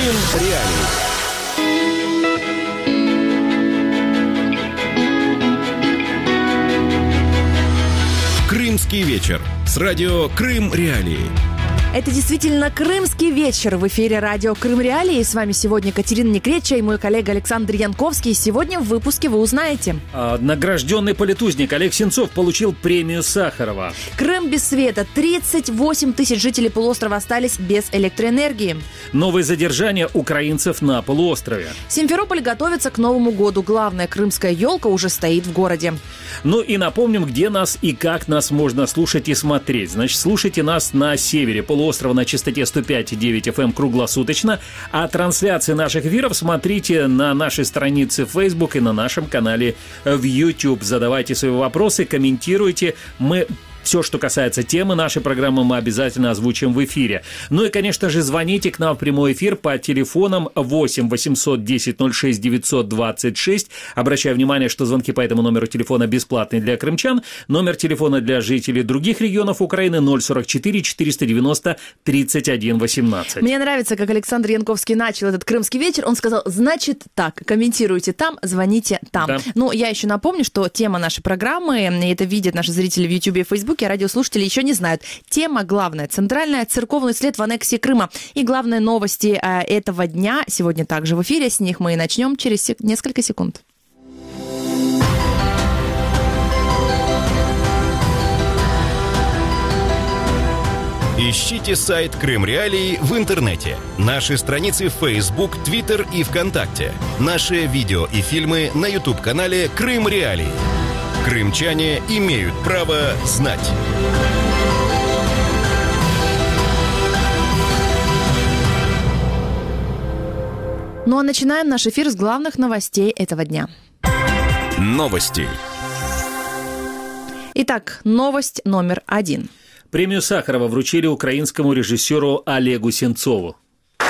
Крым Реалии. Крымский вечер с радио Крым Реалии. Это действительно крымский вечер. В эфире радио Крым Реалии. С вами сегодня Катерина Некреча и мой коллега Александр Янковский. Сегодня в выпуске вы узнаете. Награжденный политузник Олег Сенцов получил премию Сахарова. Крым без света. 38 тысяч жителей полуострова остались без электроэнергии. Новые задержания украинцев на полуострове. Симферополь готовится к Новому году. Главная крымская елка уже стоит в городе. Ну и напомним, где нас и как нас можно слушать и смотреть. Значит, слушайте нас на севере полуострова на частоте 105,9 FM круглосуточно, а трансляции наших эфиров смотрите на нашей странице в Facebook и на нашем канале в YouTube. Задавайте свои вопросы, комментируйте. Все, что касается темы нашей программы, мы обязательно озвучим в эфире. Ну и, конечно же, звоните к нам в прямой эфир по телефонам 8 800 10 06 926. Обращаю внимание, что звонки по этому номеру телефона бесплатные для крымчан. Номер телефона для жителей других регионов Украины 044 490 31 18. Мне нравится, как Александр Янковский начал этот крымский вечер. Он сказал, значит так, комментируйте там, звоните там. Да. Ну, я еще напомню, что тема нашей программы, и это видят наши зрители в YouTube и Facebook, а радиослушатели еще не знают. Тема главная, центральная, церковный след в аннексии Крыма. И главные новости этого дня сегодня также в эфире. С них мы и начнем через несколько секунд. Ищите сайт Крым Реалии в интернете. Наши страницы в Facebook, Twitter и ВКонтакте. Наши видео и фильмы на YouTube-канале Крым Реалии. Крымчане имеют право знать. Ну а начинаем наш эфир с главных новостей этого дня. Новости. Итак, новость номер 1. Премию Сахарова вручили украинскому режиссеру Олегу Сенцову.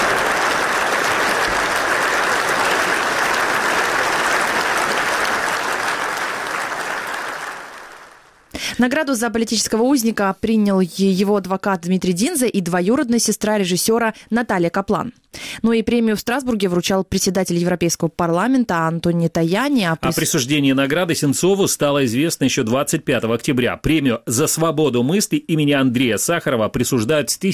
Награду за политического узника принял его адвокат Дмитрий Динза и двоюродная сестра режиссера Наталья Каплан. Ну и премию в Страсбурге вручал председатель Европейского парламента Антонио Таяни. О присуждении награды Сенцову стало известно еще 25 октября. Премию за свободу мысли имени Андрея Сахарова присуждают с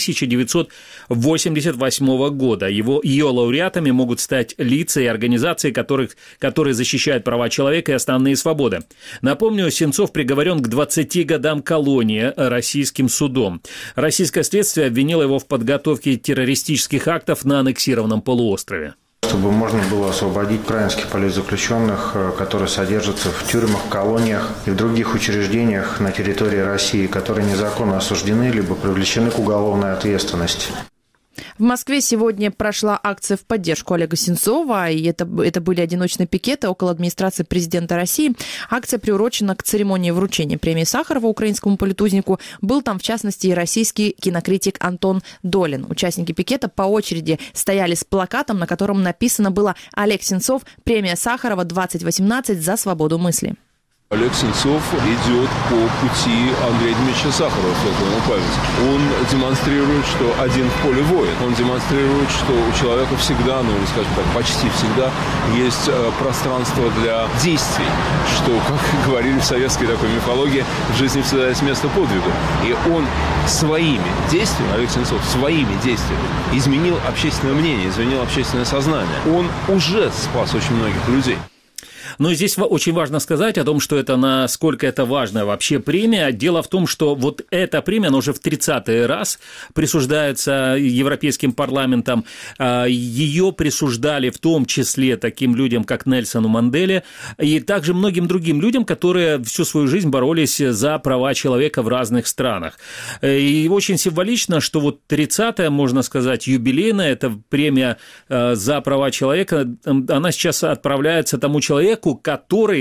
1988 года. Ее лауреатами могут стать лица и организации, которые защищают права человека и основные свободы. Напомню, Сенцов приговорен к 20 годам колонии российским судом. Российское следствие обвинило его в подготовке террористических актов на аннексированном полуострове. Чтобы можно было освободить украинских политзаключенных, которые содержатся в тюрьмах, колониях и в других учреждениях на территории России, которые незаконно осуждены либо привлечены к уголовной ответственности. В Москве сегодня прошла акция в поддержку Олега Сенцова, и это были одиночные пикеты около администрации президента России. Акция приурочена к церемонии вручения премии Сахарова украинскому политузнику. Был там, в частности, и российский кинокритик Антон Долин. Участники пикета по очереди стояли с плакатом, на котором написано было «Олег Сенцов, премия Сахарова 2018 за свободу мысли». Олег Сенцов идет по пути Андрея Дмитриевича Сахарова, светлому память. Он демонстрирует, что один в поле воин. Он демонстрирует, что у человека всегда, или, скажем так, почти всегда есть пространство для действий. Что, как говорили в советской такой мифологии, в жизни всегда есть место подвигу. И он своими действиями, Олег Сенцов, своими действиями изменил общественное мнение, изменил общественное сознание. Он уже спас очень многих людей. Но здесь очень важно сказать о том, что это насколько это важная вообще премия. Дело в том, что вот эта премия, она уже в 30-й раз присуждается Европейским парламентом. Ее присуждали в том числе таким людям, как Нельсону Манделе, и также многим другим людям, которые всю свою жизнь боролись за права человека в разных странах. И очень символично, что вот 30-я, можно сказать, юбилейная, эта премия за права человека, она сейчас отправляется тому человеку, который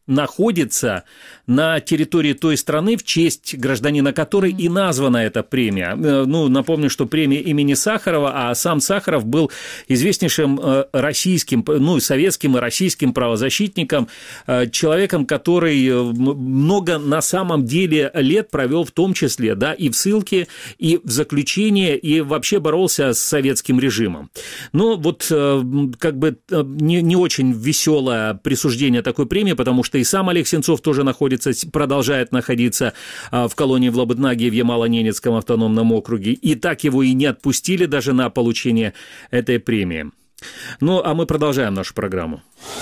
находится на территории той страны, в честь гражданина которой и названа эта премия. Ну, напомню, что премия имени Сахарова, а сам Сахаров был известнейшим российским, ну, советским и российским правозащитником, человеком, который много на самом деле лет провел в том числе, да, и в ссылке, и в заключении, и вообще боролся с советским режимом. Но вот как бы не очень веселое присуждение такой премии, потому что и сам Олег Сенцов тоже продолжает находиться в колонии в Лабытнаге в Ямало-Ненецком автономном округе, и так его и не отпустили даже на получение этой премии. Ну, а мы продолжаем нашу программу.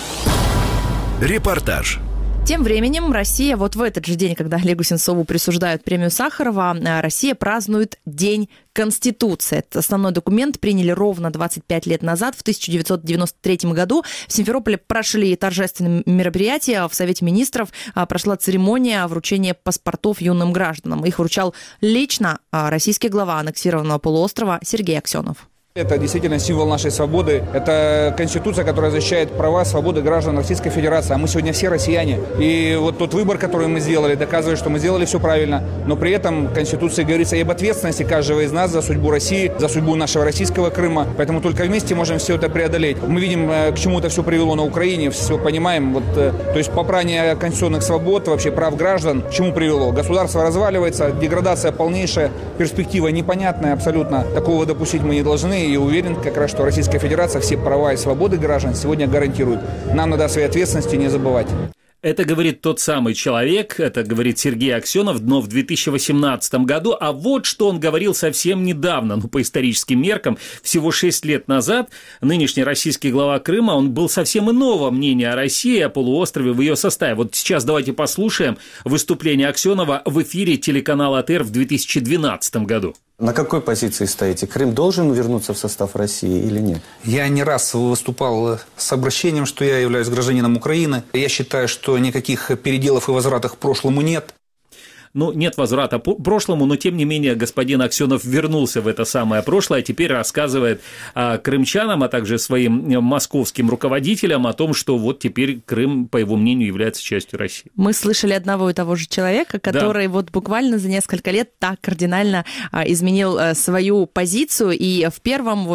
Репортаж. Тем временем Россия вот в этот же день, когда Олегу Сенцову присуждают премию Сахарова, Россия празднует День Конституции. Этот основной документ приняли ровно 25 лет назад, в 1993 году. В Симферополе прошли торжественные мероприятия. В Совете министров прошла церемония вручения паспортов юным гражданам. Их вручал лично российский глава аннексированного полуострова Сергей Аксенов. Это действительно символ нашей свободы. Это Конституция, которая защищает права, свободы граждан Российской Федерации. А мы сегодня все россияне. И вот тот выбор, который мы сделали, доказывает, что мы сделали все правильно. Но при этом в Конституции говорится и об ответственности каждого из нас за судьбу России, за судьбу нашего российского Крыма. Поэтому только вместе можем все это преодолеть. Мы видим, к чему это все привело на Украине, все понимаем. Вот, то есть попрание конституционных свобод, вообще прав граждан, к чему привело? Государство разваливается, деградация полнейшая, перспектива непонятная абсолютно. Такого допустить мы не должны. И уверен как раз, что Российская Федерация все права и свободы граждан сегодня гарантирует. Нам надо о своей ответственности не забывать. Это говорит тот самый человек, это говорит Сергей Аксенов, но в 2018 году. А вот что он говорил совсем недавно, ну, по историческим меркам, всего 6 лет назад. Нынешний российский глава Крыма, он был совсем иного мнения о России, о полуострове в ее составе. Вот сейчас давайте послушаем выступление Аксенова в эфире телеканала АТР в 2012 году. На какой позиции стоите? Крым должен вернуться в состав России или нет? Я не раз выступал с обращением, что я являюсь гражданином Украины. Я считаю, что никаких переделов и возвратов к прошлому нет. Ну, нет возврата к прошлому, но, тем не менее, господин Аксенов вернулся в это самое прошлое, а теперь рассказывает крымчанам, а также своим московским руководителям о том, что вот теперь Крым, по его мнению, является частью России. Мы слышали одного и того же человека, который вот буквально за несколько лет так кардинально изменил свою позицию, и в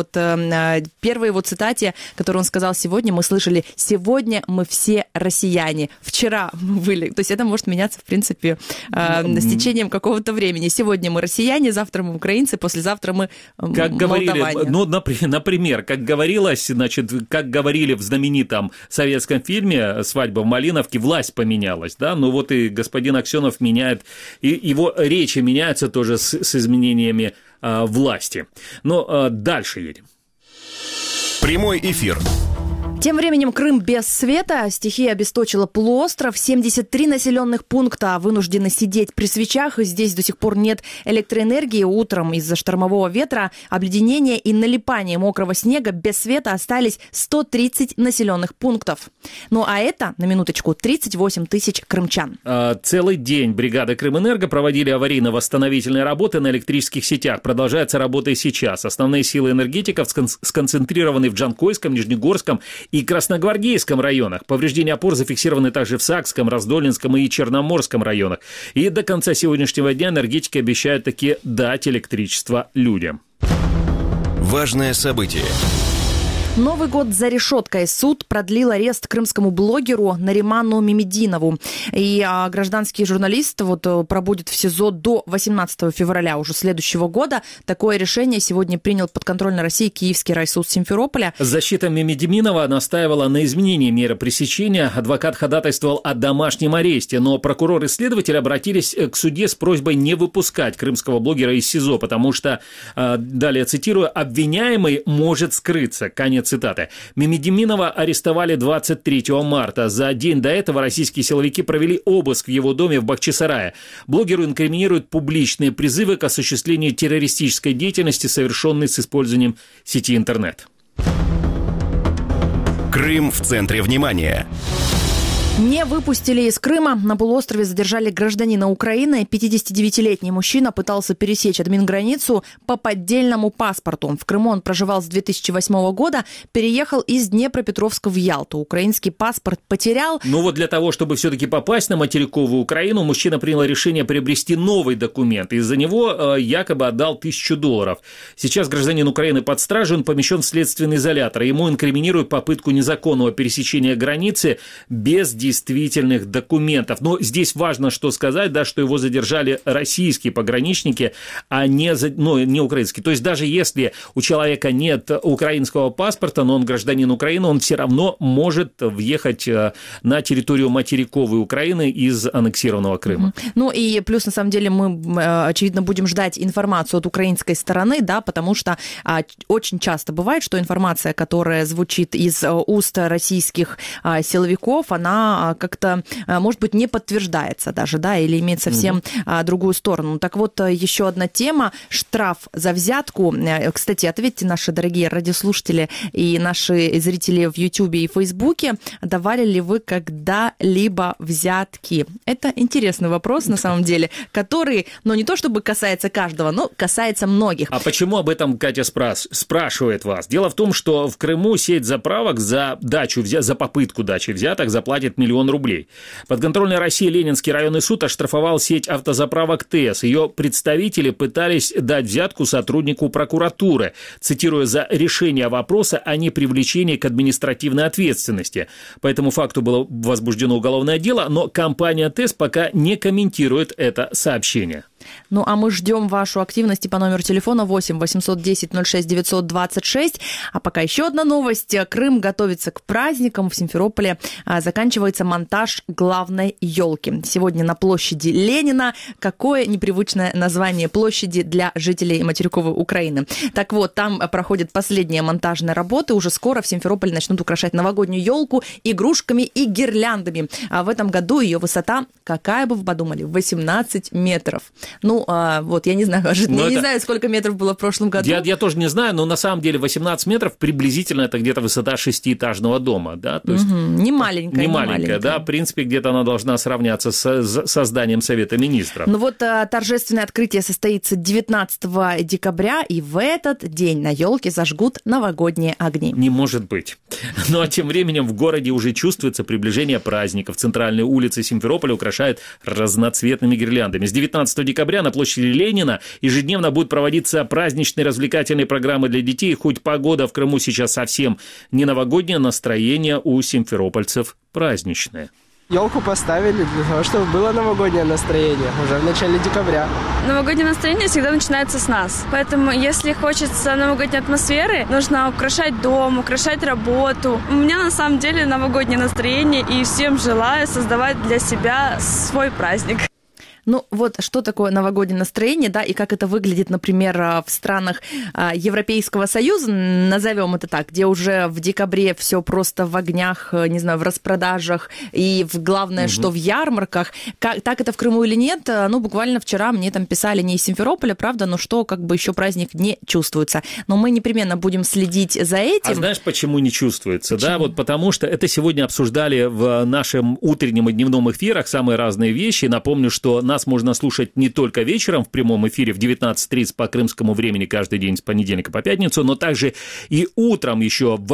первой его цитате, которую он сказал сегодня, мы слышали: «Сегодня мы все россияне, вчера мы были». То есть это может меняться, в принципе, с течением какого-то времени. Сегодня мы россияне, завтра мы украинцы, послезавтра мы молдаване. Ну, например, как говорилось, значит, как говорили в знаменитом советском фильме «Свадьба в Малиновке», власть поменялась, да, ну вот и господин Аксенов меняет, и его речи меняются тоже с изменениями власти. Но дальше едем. Прямой эфир. Тем временем Крым без света. Стихия обесточила полуостров. 73 населенных пункта вынуждены сидеть при свечах. И здесь до сих пор нет электроэнергии. Утром из-за штормового ветра, обледенения и налипания мокрого снега без света остались 130 населенных пунктов. Ну а это, на минуточку, 38 тысяч крымчан. Целый день бригады Крымэнерго проводили аварийно-восстановительные работы на электрических сетях. Продолжается работа и сейчас. Основные силы энергетиков сконцентрированы в Джанкойском, Нижнегорском и Красногвардейском районах. Повреждения опор зафиксированы также в Сакском, Раздольнинском и Черноморском районах. И до конца сегодняшнего дня энергетики обещают таки дать электричество людям. Важное событие. Новый год за решеткой. Суд продлил арест крымскому блогеру Нариману Мемединову. И гражданский журналист пробудет в СИЗО до 18 февраля уже следующего года. Такое решение сегодня принял подконтрольной России Киевский райсуд Симферополя. Защита Мемединова настаивала на изменении меры пресечения. Адвокат ходатайствовал о домашнем аресте, но прокурор и следователь обратились к судье с просьбой не выпускать крымского блогера из СИЗО, потому что, далее цитирую, «обвиняемый может скрыться». Конец цитаты. Мемединова арестовали 23 марта. За день до этого российские силовики провели обыск в его доме в Бахчисарае. Блогеру инкриминируют публичные призывы к осуществлению террористической деятельности, совершенной с использованием сети интернет. Крым в центре внимания. Не выпустили из Крыма. На полуострове задержали гражданина Украины. 59-летний мужчина пытался пересечь админграницу по поддельному паспорту. В Крыму он проживал с 2008 года, переехал из Днепропетровска в Ялту. Украинский паспорт потерял. Ну вот для того, чтобы все-таки попасть на материковую Украину, мужчина принял решение приобрести новый документ. Из-за него якобы отдал $1000. Сейчас гражданин Украины под стражей, он помещен в следственный изолятор. Ему инкриминируют попытку незаконного пересечения границы без действительных документов. Но здесь важно что сказать, да, что его задержали российские пограничники, а не украинские. То есть даже если у человека нет украинского паспорта, но он гражданин Украины, он все равно может въехать на территорию материковой Украины из аннексированного Крыма. Ну и плюс, на самом деле, мы, очевидно, будем ждать информацию от украинской стороны, да, потому что очень часто бывает, что информация, которая звучит из уст российских силовиков, она как-то, может быть, не подтверждается даже, да, или имеет совсем другую сторону. Так вот, еще одна тема – штраф за взятку. Кстати, ответьте, наши дорогие радиослушатели и наши зрители в Ютубе и Фейсбуке, давали ли вы когда-либо взятки? Это интересный вопрос, на самом деле, который, ну, не то чтобы касается каждого, но касается многих. А почему об этом Катя спрашивает вас? Дело в том, что в Крыму сеть заправок за попытку дачи взяток заплатит $1 000 000. Подконтрольная России Ленинский районный суд оштрафовал сеть автозаправок ТЭС. Ее представители пытались дать взятку сотруднику прокуратуры, цитируя, за решение вопроса о непривлечении к административной ответственности. По этому факту было возбуждено уголовное дело, но компания ТЭС пока не комментирует это сообщение. Ну, а мы ждем вашу активность по номеру телефона 8 810 06 926. А пока еще одна новость. Крым готовится к праздникам. В Симферополе заканчивается монтаж главной елки. Сегодня на площади Ленина. Какое непривычное название площади для жителей материковой Украины. Так вот, там проходят последние монтажные работы. Уже скоро в Симферополе начнут украшать новогоднюю елку игрушками и гирляндами. А в этом году ее высота, какая бы вы подумали, 18 метров. Ну, вот, я не знаю, не знаю, сколько метров было в прошлом году. Я тоже не знаю, но на самом деле 18 метров приблизительно это где-то высота 6-этажного дома, да, то есть не маленькая. Не маленькая, да, в принципе, где-то она должна сравняться со зданием Совета Министров. Ну вот торжественное открытие состоится 19 декабря, и в этот день на елке зажгут новогодние огни. Не может быть. Ну, а тем временем в городе уже чувствуется приближение праздников. Центральные улицы Симферополя украшают разноцветными гирляндами. С 19 декабря на площади Ленина ежедневно будут проводиться праздничные развлекательные программы для детей. Хоть погода в Крыму сейчас совсем не новогоднее, настроение у симферопольцев праздничное. Елку поставили для того, чтобы было новогоднее настроение уже в начале декабря. Новогоднее настроение всегда начинается с нас. Поэтому, если хочется новогодней атмосферы, нужно украшать дом, украшать работу. У меня на самом деле новогоднее настроение, и всем желаю создавать для себя свой праздник. Ну, вот что такое новогоднее настроение, да, и как это выглядит, например, в странах Европейского Союза, назовем это так, где уже в декабре все просто в огнях, не знаю, в распродажах, и главное, что в ярмарках. Так это в Крыму или нет? Ну, буквально вчера мне там писали не из Симферополя, правда, но что как бы еще праздник не чувствуется. Но мы непременно будем следить за этим. А знаешь, почему не чувствуется? Почему? Да, вот потому что это сегодня обсуждали в нашем утреннем и дневном эфирах самые разные вещи. Напомню, что нас можно слушать не только вечером в прямом эфире в 19:30 по крымскому времени каждый день с понедельника по пятницу, но также и утром еще в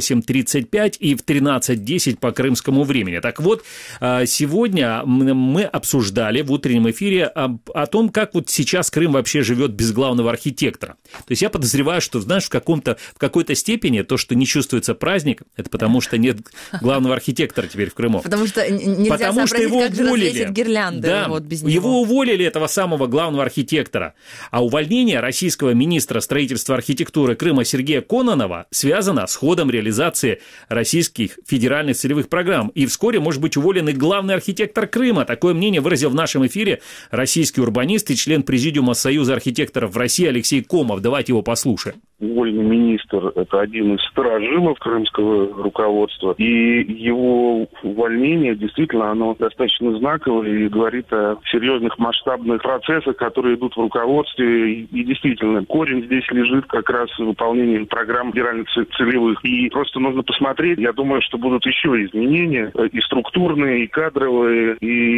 8:35 и в 13:10 по крымскому времени. Так вот, сегодня мы обсуждали в утреннем эфире о том, как вот сейчас Крым вообще живет без главного архитектора. То есть я подозреваю, что, знаешь, в какой-то степени то, что не чувствуется праздник, это потому что нет главного архитектора теперь в Крыму. Потому что нельзя сообразить, как же развесить гирлянды, да, вот без него. Его уволили, этого самого главного архитектора. А увольнение российского министра строительства и архитектуры Крыма Сергея Кононова связано с ходом реализации российских федеральных целевых программ. И вскоре может быть уволен и главный архитектор Крыма. Такое мнение выразил в нашем эфире российский урбанист и член президиума Союза архитекторов в России Алексей Комов. Давайте его послушаем. вольный министр – это один из старожилов крымского руководства, и его увольнение, действительно, оно достаточно знаковое и говорит о серьезных масштабных процессах, которые идут в руководстве, и действительно, корень здесь лежит как раз в выполнении программ федерально-целевых. И просто нужно посмотреть, я думаю, что будут еще изменения, и структурные, и кадровые,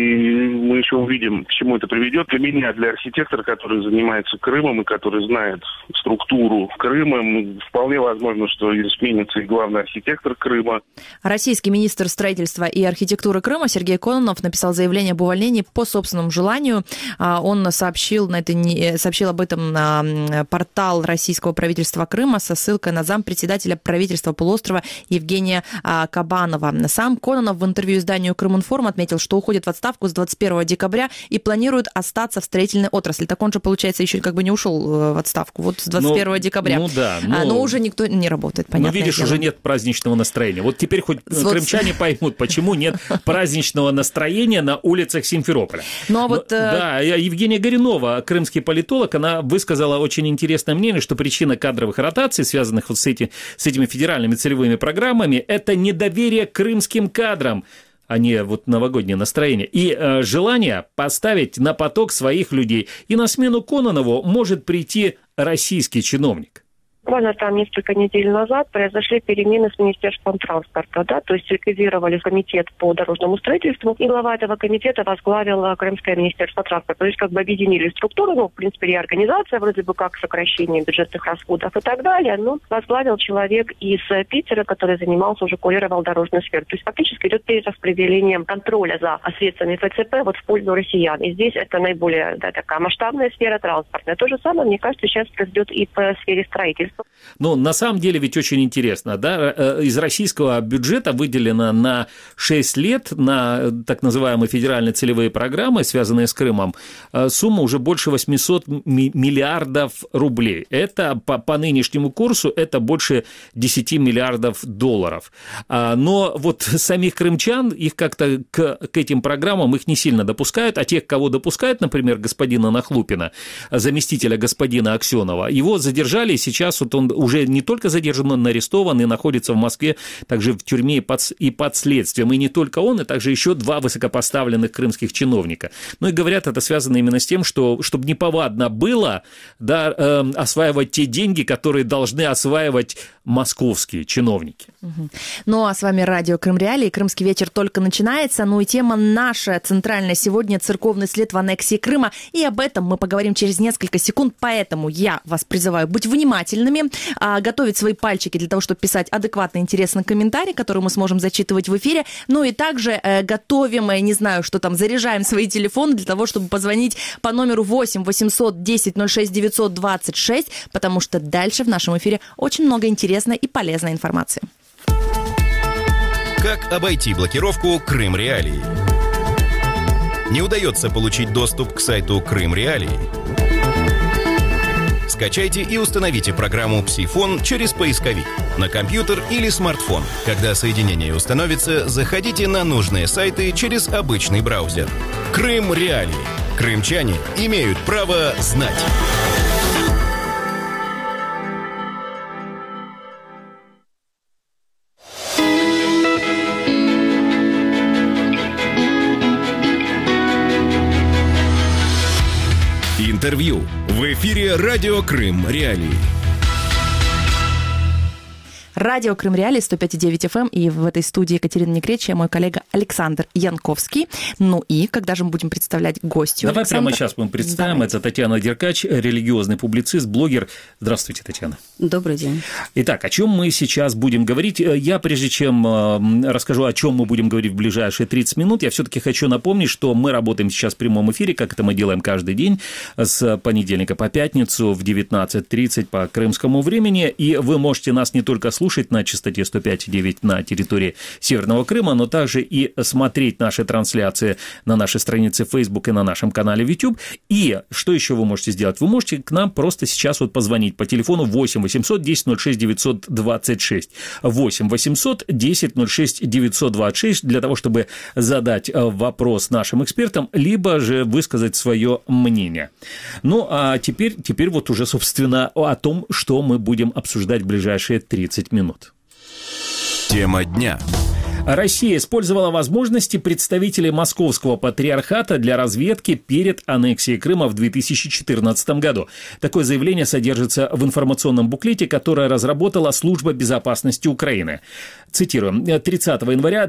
и мы еще увидим, к чему это приведет. Для меня, для архитектора, который занимается Крымом и который знает структуру Крыма, вполне возможно, что сменится и главный архитектор Крыма. Российский министр строительства и архитектуры Крыма Сергей Кононов написал заявление об увольнении по собственному желанию. Он сообщил об этом на портал российского правительства Крыма со ссылкой на зампредседателя правительства полуострова Евгения Кабанова. Сам Кононов в интервью изданию Крыминформ отметил, что уходит в отставку с 21 декабря и планирует остаться в строительной отрасли. Так он же, получается, еще как бы не ушел в отставку. Вот с 21 декабря. Но уже никто не работает, понятно. Но видишь, уже нет праздничного настроения. Вот теперь хоть крымчане поймут, почему нет праздничного настроения на улицах Симферополя. Да, Евгения Горюнова, крымский политолог, она высказала очень интересное мнение, что причина кадровых ротаций, связанных вот с этими федеральными целевыми программами, это недоверие к крымским кадрам, а не вот новогоднее настроение, и желание поставить на поток своих людей. И на смену Кононову может прийти российский чиновник. Буквально там несколько недель назад произошли перемены с Министерством транспорта, да, то есть ликвидировали комитет по дорожному строительству, и глава этого комитета возглавила Крымское министерство транспорта. То есть как бы объединили структуру, в принципе, реорганизация, вроде бы как сокращение бюджетных расходов и так далее, но возглавил человек из Питера, который занимался, уже курировал дорожную сферу. То есть фактически идет перераспределение контроля за средствами ФЦП вот в пользу россиян. И здесь это наиболее такая масштабная сфера транспортная. То же самое, мне кажется, сейчас произойдет и по сфере строительства. Ну, на самом деле ведь очень интересно, да, из российского бюджета выделено на 6 лет на так называемые федеральные целевые программы, связанные с Крымом, сумма уже больше 800 миллиардов рублей. Это по нынешнему курсу это больше 10 миллиардов долларов. Но вот самих крымчан, их как-то к этим программам их не сильно допускают, а тех, кого допускают, например, господина Нахлупина, заместителя господина Аксенова, его задержали, и сейчас вот он уже не только задержан, но арестован и находится в Москве, также в тюрьме и под следствием. И не только он, и также еще 2 высокопоставленных крымских чиновника. Ну и говорят, это связано именно с тем, что чтобы неповадно было, да, осваивать те деньги, которые должны осваивать московские чиновники. Ну а с вами радио Крым Реалии. Крымский вечер только начинается. Ну и тема наша центральная сегодня — церковный след в аннексии Крыма. И об этом мы поговорим через несколько секунд. Поэтому я вас призываю быть внимательными, готовить свои пальчики для того, чтобы писать адекватный, интересный комментарий, который мы сможем зачитывать в эфире. Ну и также готовим, не знаю, что там, заряжаем свои телефоны для того, чтобы позвонить по номеру 8 800 10 06 926, потому что дальше в нашем эфире очень много интересной и полезной информации. Как обойти блокировку Крым Реалии? Не удается получить доступ к сайту Крым Реалии? Скачайте и установите программу «Псифон» через поисковик на компьютер или смартфон. Когда соединение установится, заходите на нужные сайты через обычный браузер. Крым Реалии. Крымчане имеют право знать. Интервью в эфире радио Крым Реалии. Радио Крым Реалии, 105,9 FM, и в этой студии Екатерина Некречья, мой коллега Александр Янковский. Ну и когда же мы будем представлять гостью? Давай Александр? Прямо сейчас мы представим. Это Татьяна Деркач, религиозный публицист, блогер. Здравствуйте, Татьяна. Добрый день. Итак, о чем мы сейчас будем говорить? Я, прежде чем расскажу, о чем мы будем говорить в ближайшие 30 минут, я все-таки хочу напомнить, что мы работаем сейчас в прямом эфире, как это мы делаем каждый день, с понедельника по пятницу в 19:30 по крымскому времени, и вы можете нас не только слушать, слушать на частоте 105,9 на территории Северного Крыма, но также и смотреть наши трансляции на нашей странице Facebook и на нашем канале в YouTube. И что еще вы можете сделать? Вы можете к нам просто сейчас вот позвонить по телефону 8 800 10 06 926. 8 800 10 06 926 для того, чтобы задать вопрос нашим экспертам, либо же высказать свое мнение. Ну, а теперь вот уже, собственно, о том, что мы будем обсуждать в ближайшие 30 минут. Тема дня. Россия использовала возможности представителей Московского патриархата для разведки перед аннексией Крыма в 2014 году. Такое заявление содержится в информационном буклете, которое разработала Служба безопасности Украины. Цитирую. 30 января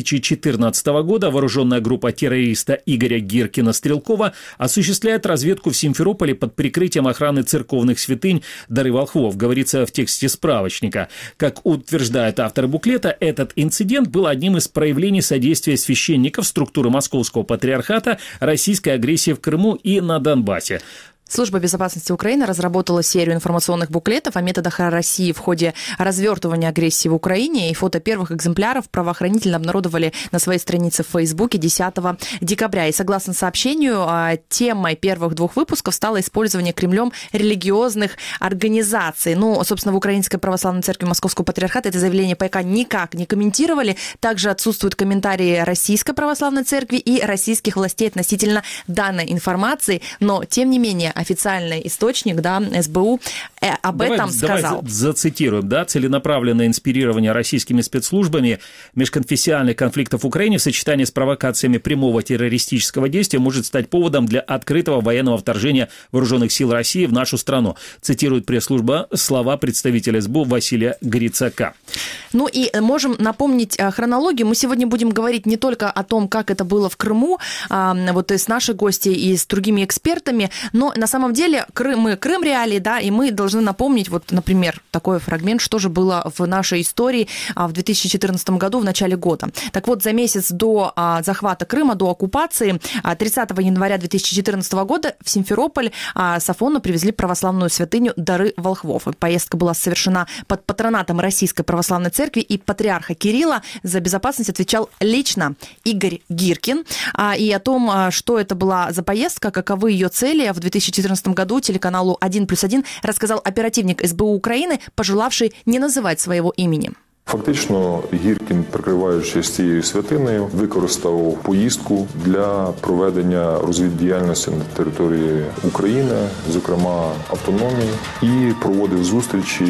2014 года вооруженная группа террориста Игоря Гиркина-Стрелкова осуществляет разведку в Симферополе под прикрытием охраны церковных святынь Дары Волхвов, говорится в тексте справочника. Как утверждает автор буклета, этот инцидент был одним из проявлений содействия священников структуры Московского патриархата российской агрессии в Крыму и на Донбассе. Служба безопасности Украины разработала серию информационных буклетов о методах России в ходе развертывания агрессии в Украине, и фото первых экземпляров правоохранители обнародовали на своей странице в Фейсбуке 10 декабря. И согласно сообщению, темой первых двух выпусков стало использование Кремлем религиозных организаций. Ну, собственно, в Украинской православной церкви Московского патриархата это заявление пока никак не комментировали. Также отсутствуют комментарии Российской православной церкви и российских властей относительно данной информации, но, тем не менее, официальный источник, да, СБУ об этом сказал. Давай зацитируем, да, целенаправленное инспирирование российскими спецслужбами межконфессиональных конфликтов в Украине в сочетании с провокациями прямого террористического действия может стать поводом для открытого военного вторжения вооруженных сил России в нашу страну. Цитирует пресс-служба слова представителя СБУ Василия Грицака. Ну и можем напомнить хронологию. Мы сегодня будем говорить не только о том, как это было в Крыму, вот и с нашей гостьей, и с другими экспертами, но на самом деле мы Крым реалии, да, и мы должны напомнить, вот, например, такой фрагмент, что же было в нашей истории в 2014 году, в начале года. Так вот, за месяц до захвата Крыма, до оккупации, 30 января 2014 года в Симферополь с Афону привезли православную святыню Дары Волхвов. Поездка была совершена под патронатом Российской православной церкви, и патриарха Кирилла за безопасность отвечал лично Игорь Гиркин. И о том, что это была за поездка, каковы ее цели, в 2014 году телеканалу «1+1» рассказал оперативник СБУ України, пожелавший не називати свого імені. Фактично, Гіркін, прикриваючись цією святиною, використав поїздку для проведення розвіддіяльності на території України, зокрема автономії, і проводив зустрічі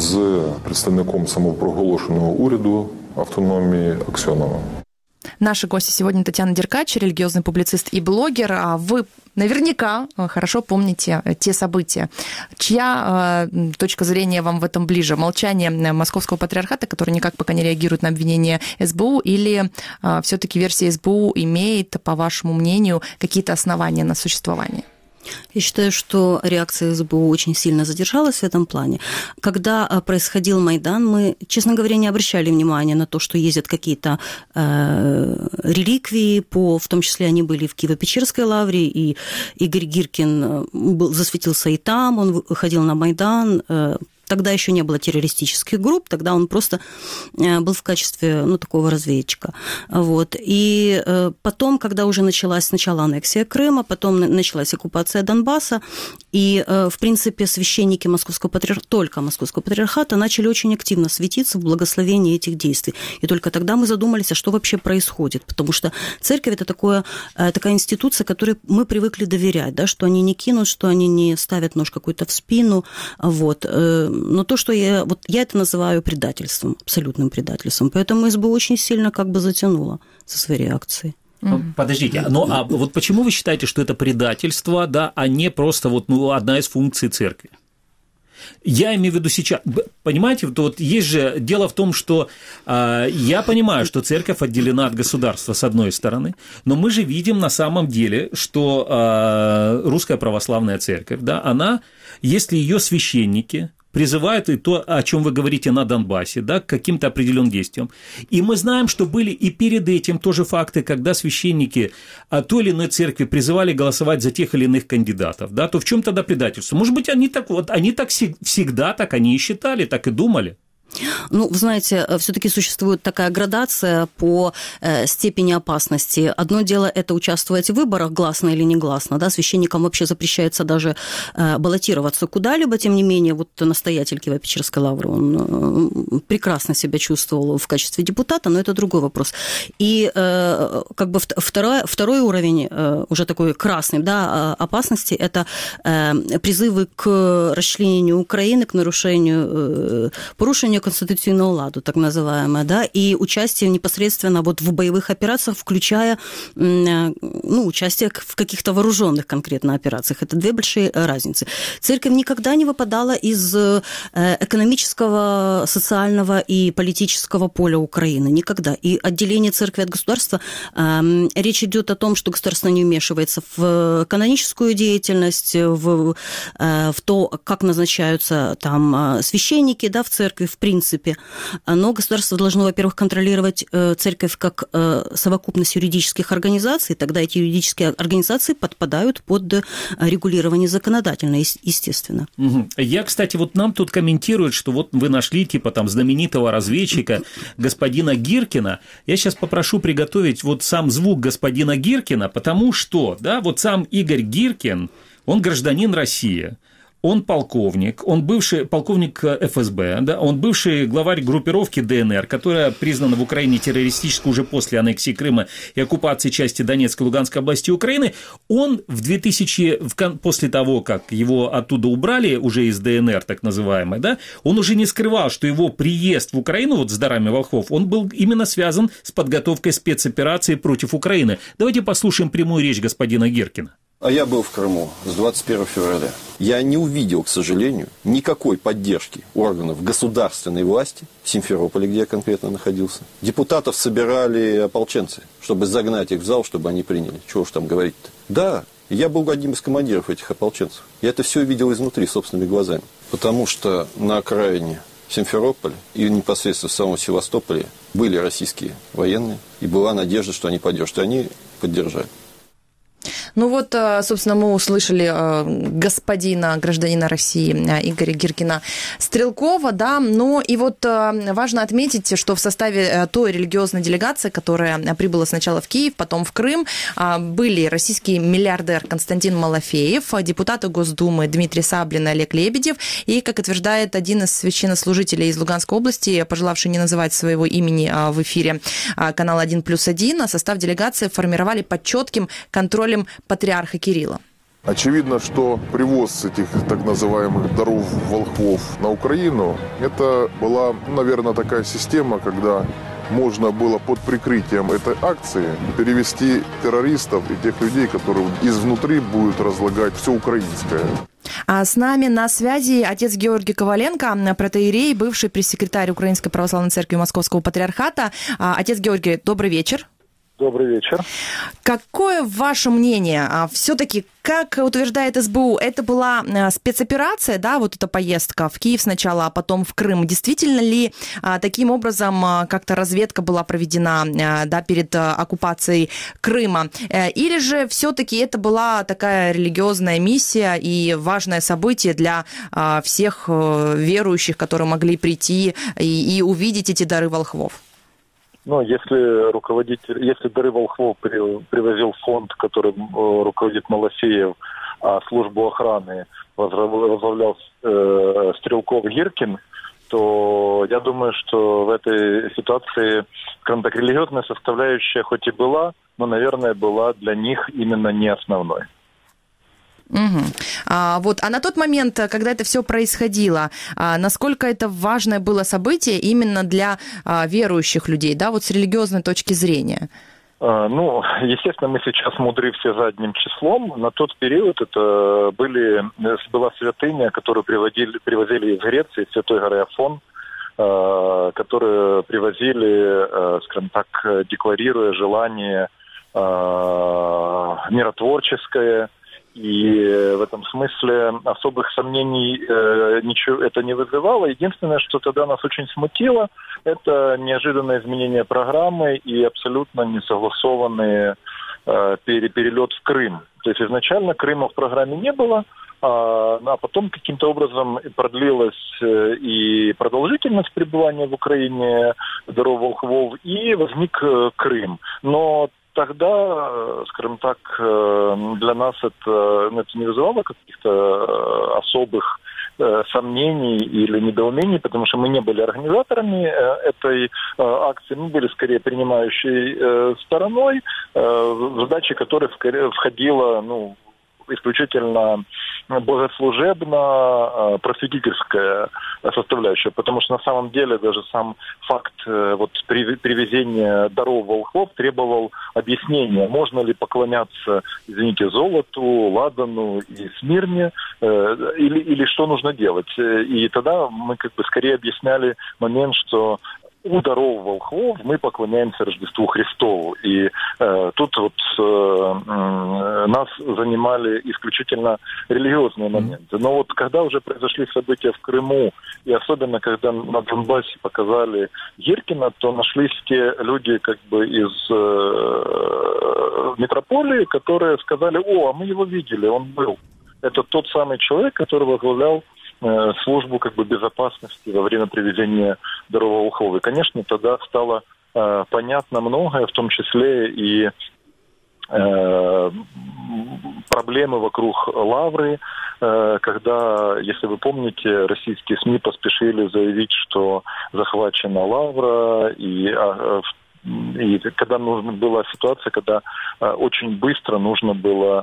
з представником самопроголошеного уряду автономії Аксьоновим. Наши гости сегодня Татьяна Деркач, религиозный публицист и блогер. Вы наверняка хорошо помните те события. Чья точка зрения вам в этом ближе? Молчание Московского патриархата, который никак пока не реагирует на обвинения СБУ, или все-таки версия СБУ имеет, по вашему мнению, какие-то основания на существование? Я считаю, что реакция СБУ очень сильно задержалась в этом плане. Когда происходил Майдан, мы, честно говоря, не обращали внимания на то, что ездят какие-то реликвии, в том числе они были в Киево-Печерской лавре, и Игорь Гиркин засветился и там, он ходил на Майдан. Тогда еще не было террористических групп, тогда он просто был в качестве, такого разведчика. Вот. И потом, когда уже началась сначала аннексия Крыма, потом началась оккупация Донбасса, и, в принципе, священники только Московского патриархата начали очень активно светиться в благословении этих действий. И только тогда мы задумались, а что вообще происходит, потому что церковь – это такая институция, которой мы привыкли доверять, да, что они не кинут, что они не ставят нож какой-то в спину, вот. Но то, что я это называю предательством, абсолютным предательством. Поэтому СБУ очень сильно затянуло со своей реакцией. Подождите, а вот почему вы считаете, что это предательство, да, а не просто одна из функций церкви? Я имею в виду сейчас, понимаете, вот есть же дело в том, что я понимаю, что церковь отделена от государства с одной стороны, но мы же видим на самом деле, что русская православная церковь, да, она, если ее священники призывают и то, о чем вы говорите на Донбассе, да, к каким-то определенным действиям. И мы знаем, что были и перед этим тоже факты, когда священники той или иной церкви призывали голосовать за тех или иных кандидатов, да, то в чем тогда предательство? Может быть, они так всегда так они и считали, так и думали? Ну, вы знаете, все-таки существует такая градация по степени опасности. Одно дело – это участвовать в выборах, гласно или негласно. Да? Священникам вообще запрещается даже баллотироваться куда-либо. Тем не менее, вот настоятель Киево-Печерской лавры, он прекрасно себя чувствовал в качестве депутата, но это другой вопрос. И как бы второй уровень, уже такой красный, да, опасности – это призывы к расчленению Украины, к нарушению, порушению конституционного ладу, так называемое, да, и участие непосредственно вот в боевых операциях, включая, участие в каких-то вооруженных конкретно операциях. Это две большие разницы. Церковь никогда не выпадала из экономического, социального и политического поля Украины. Никогда. И отделение церкви от государства, речь идет о том, что государство не вмешивается в каноническую деятельность, в то, как назначаются там священники, да, в церкви, в принципе. Но государство должно, во-первых, контролировать церковь как совокупность юридических организаций, тогда эти юридические организации подпадают под регулирование законодательное, естественно. Я, кстати, вот нам тут комментируют, что вот вы нашли типа там знаменитого разведчика господина Гиркина. Я сейчас попрошу приготовить вот сам звук господина Гиркина, потому что, да, вот сам Игорь Гиркин, он гражданин России. Он полковник, он бывший полковник ФСБ, да, он бывший главарь группировки ДНР, которая признана в Украине террористической уже после аннексии Крыма и оккупации части Донецкой и Луганской области Украины. Он после того, как его оттуда убрали, уже из ДНР, так называемой, да, он уже не скрывал, что его приезд в Украину вот с дарами волхвов, он был именно связан с подготовкой спецоперации против Украины. Давайте послушаем прямую речь господина Гиркина. А я был в Крыму с 21 февраля. Я не увидел, к сожалению, никакой поддержки органов государственной власти в Симферополе, где я конкретно находился. Депутатов собирали ополченцы, чтобы загнать их в зал, чтобы они приняли. Чего уж там говорить-то. Да, я был одним из командиров этих ополченцев. Я это все видел изнутри, собственными глазами. Потому что на окраине Симферополя и непосредственно в самом Севастополе были российские военные. И была надежда, что они поддержат. И они поддержали. Ну вот, собственно, мы услышали гражданина России Игоря Гиркина Стрелкова, да, но и вот важно отметить, что в составе той религиозной делегации, которая прибыла сначала в Киев, потом в Крым, были российский миллиардер Константин Малафеев, депутаты Госдумы Дмитрий Саблин и Олег Лебедев, и, как утверждает один из священнослужителей из Луганской области, пожелавший не называть своего имени в эфире канала 1+1, состав делегации формировали под четким контролем патриарха Кирилла. Очевидно, что привоз этих так называемых даров волхвов на Украину, это была, наверное, такая система, когда можно было под прикрытием этой акции перевести террористов и тех людей, которые изнутри будут разлагать все украинское. А с нами на связи отец Георгий Коваленко, протоиерей, бывший пресс-секретарь Украинской Православной Церкви Московского Патриархата. Отец Георгий, добрый вечер. Добрый вечер. Какое ваше мнение? Все-таки, как утверждает СБУ, это была спецоперация, да, вот эта поездка в Киев сначала, а потом в Крым. Действительно ли таким образом как-то разведка была проведена, да, перед оккупацией Крыма? Или же все-таки это была такая религиозная миссия и важное событие для всех верующих, которые могли прийти и увидеть эти дары волхвов? Ну, если дары волхвов привозил фонд, которым руководит Малафеев, а службу охраны возглавлял Стрелков Гиркин, то я думаю, что в этой ситуации, скажем так, религиозная составляющая хоть и была, но, наверное, была для них именно не основной. Угу. А на тот момент, когда это все происходило, насколько это важное было событие именно для верующих людей, да, вот с религиозной точки зрения? Ну, естественно, мы сейчас мудры все задним числом. На тот период это была святыня, которую привозили из Греции, Святой горы Афон, которую привозили, скажем так, декларируя желание миротворческое. И в этом смысле особых сомнений ничего это не вызывало. Единственное, что тогда нас очень смутило, это неожиданное изменение программы и абсолютно несогласованный перелет в Крым. То есть изначально Крыма в программе не было, а потом каким-то образом продлилась и продолжительность пребывания в Украине даров волхвов, и возник Крым. Но тогда, скажем так, для нас это не вызывало каких-то особых сомнений или недоумений, потому что мы не были организаторами этой акции, мы были скорее принимающей стороной, в задачи которой входила, исключительно богослужебно-просветительская составляющая, потому что на самом деле даже сам факт привезения даров волхвов требовал объяснения, можно ли поклоняться, золоту, ладану и смирне, или что нужно делать. И тогда мы скорее объясняли момент, что у даров волхвов мы поклоняемся Рождеству Христову. И тут нас занимали исключительно религиозные моменты. Но когда уже произошли события в Крыму, и особенно когда на Донбассе показали Гиркина, то нашлись те люди из метрополии, которые сказали: а мы его видели, он был. Это тот самый человек, который возглавлял службу безопасности во время привезения даров волхвов. И, конечно, тогда стало понятно многое, в том числе и проблемы вокруг Лавры, когда, если вы помните, российские СМИ поспешили заявить, что захвачена Лавра, и когда была ситуация, когда очень быстро нужно было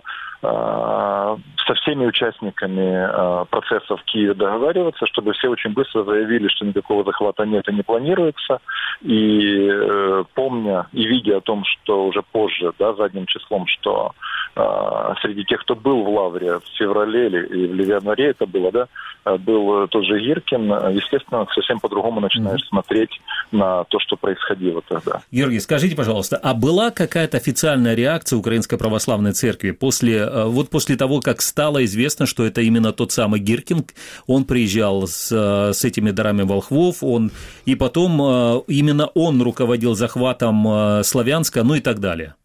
со всеми участниками процесса в Киеве договариваться, чтобы все очень быстро заявили, что никакого захвата нет и не планируется. И помня и видя о том, что уже позже, задним числом, что среди тех, кто был в Лавре в феврале и в январе это было, был тот же Гиркин, естественно, совсем по-другому начинаешь смотреть на то, что происходило тогда. Георгий, скажите, пожалуйста, а была какая-то официальная реакция Украинской Православной Церкви после того, как стало известно, что это именно тот самый Гиркин, он приезжал с этими дарами волхвов, и потом именно он руководил захватом Славянска, и так далее?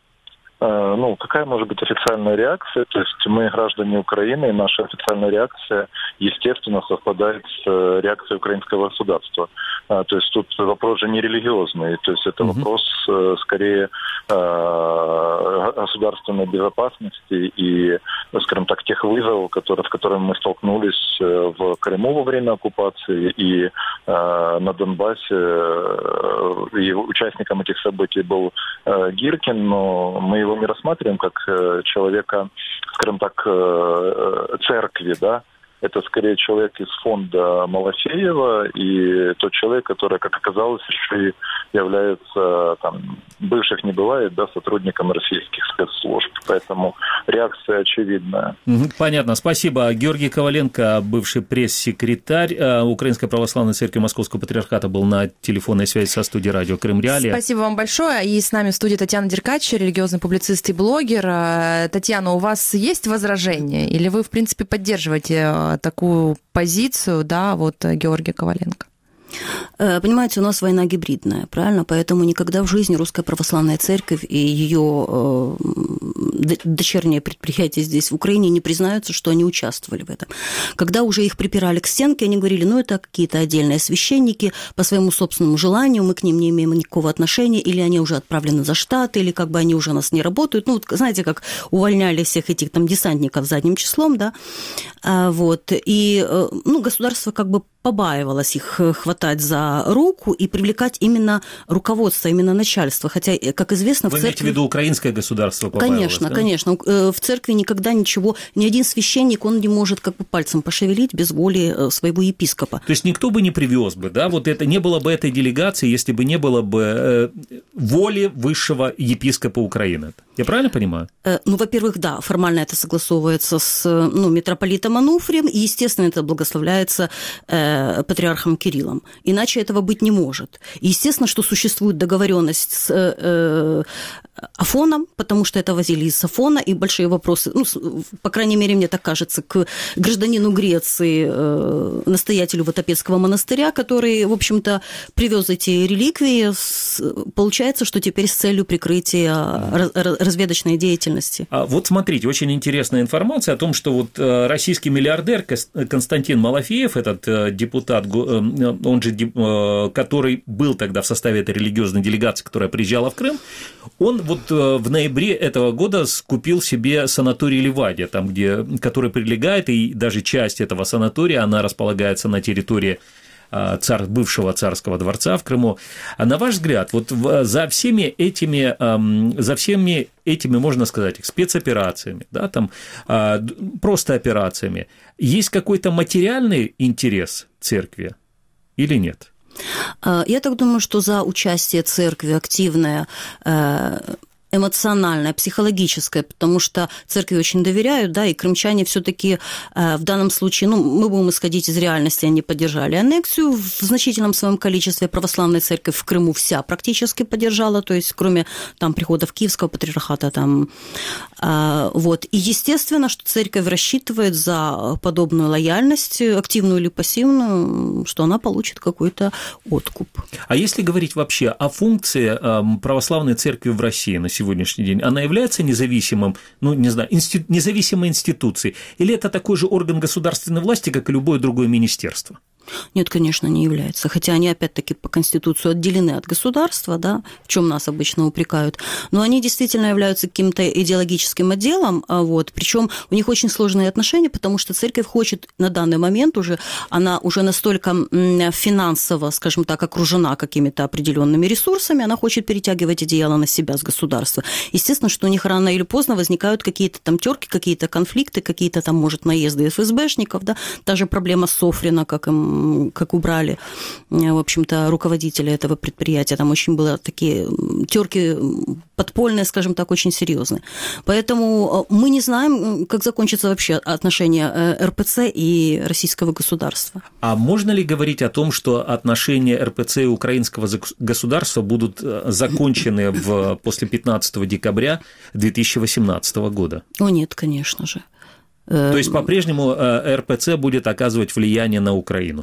Какая может быть официальная реакция? То есть мы граждане Украины, и наша официальная реакция, естественно, совпадает с реакцией украинского государства. То есть тут вопрос же не религиозный, то есть это вопрос скорее государственной безопасности и, скажем так, тех вызовов, с которыми мы столкнулись в Крыму во время оккупации и на Донбассе. И участником этих событий был Гиркин, но мы его не рассматриваем как человека, скажем так, церкви, Это скорее человек из фонда Малафеева и тот человек, который, как оказалось, еще и является, бывших не бывает, сотрудником российских спецслужб. Поэтому реакция очевидная. Понятно. Спасибо. Георгий Коваленко, бывший пресс-секретарь Украинской Православной Церкви Московского Патриархата, был на телефонной связи со студией радио Крым Реалии. Спасибо вам большое. И с нами в студии Татьяна Деркач, религиозный публицист и блогер. Татьяна, у вас есть возражения? Или вы, в принципе, поддерживаете такую позицию, Георгия Коваленко? Понимаете, у нас война гибридная, правильно? Поэтому никогда в жизни Русская Православная Церковь и ее дочерние предприятия здесь, в Украине, не признаются, что они участвовали в этом. Когда уже их припирали к стенке, они говорили, это какие-то отдельные священники по своему собственному желанию, мы к ним не имеем никакого отношения, или они уже отправлены за Штаты, или они уже у нас не работают. Знаете, как увольняли всех этих десантников задним числом, И, государство побаивалось их хватать за руку и привлекать именно руководство, именно начальство. Хотя, как известно, Вы имеете в виду украинское государство побаивалось? Конечно. В церкви никогда ничего, ни один священник, он не может пальцем пошевелить без воли своего епископа. То есть никто бы не привез бы, это не было бы этой делегации, если бы не было бы воли высшего епископа Украины. Я правильно понимаю? Во-первых, да, формально это согласовывается с митрополитом Ануфрием, и, естественно, это благословляется патриархом Кириллом. Иначе этого быть не может. И, естественно, что существует договоренность с Афоном, потому что это возили из Афона, и большие вопросы, по крайней мере, мне так кажется, к гражданину Греции, настоятелю Ватопецкого монастыря, который, в общем-то, привез эти реликвии. Получается, заявляется, что теперь с целью прикрытия разведочной деятельности. Вот смотрите, очень интересная информация о том, что вот российский миллиардер Константин Малафеев, этот депутат, он же, который был тогда в составе этой религиозной делегации, которая приезжала в Крым, он вот в ноябре этого года скупил себе санаторий Ливадия, там, который прилегает, и даже часть этого санатория, она располагается на территории бывшего царского дворца в Крыму. А на ваш взгляд, вот за всеми этими, можно сказать, спецоперациями, да, там, просто операциями, есть какой-то материальный интерес церкви или нет? Я так думаю, что за участие церкви активное, эмоциональное, психологическое, потому что церкви очень доверяют, да, и крымчане все-таки в данном случае, мы будем исходить из реальности, они поддержали аннексию в значительном своем количестве, православная церковь в Крыму вся практически поддержала, то есть кроме там приходов Киевского патриархата там, вот, и естественно, что церковь рассчитывает за подобную лояльность, активную или пассивную, что она получит какой-то откуп. А если говорить вообще о функции православной церкви в России на сегодняшний день, она является независимым, независимой институцией, или это такой же орган государственной власти, как и любое другое министерство? Нет, конечно, не является. Хотя они, опять-таки, по Конституции отделены от государства, да, в чем нас обычно упрекают. Но они действительно являются каким-то идеологическим отделом, вот, причем у них очень сложные отношения, потому что церковь хочет на данный момент она уже настолько финансово, скажем так, окружена какими-то определенными ресурсами, она хочет перетягивать одеяло на себя с государства. Естественно, что у них рано или поздно возникают какие-то там терки, какие-то конфликты, какие-то там, может, наезды ФСБшников, да, та же проблема Софрина, как убрали, в общем-то, руководителя этого предприятия. Там очень было такие терки подпольные, скажем так, очень серьезные. Поэтому мы не знаем, как закончатся вообще отношения РПЦ и российского государства. А можно ли говорить о том, что отношения РПЦ и украинского государства будут закончены после 15 декабря 2018 года? О, нет, конечно же. То есть по-прежнему РПЦ будет оказывать влияние на Украину?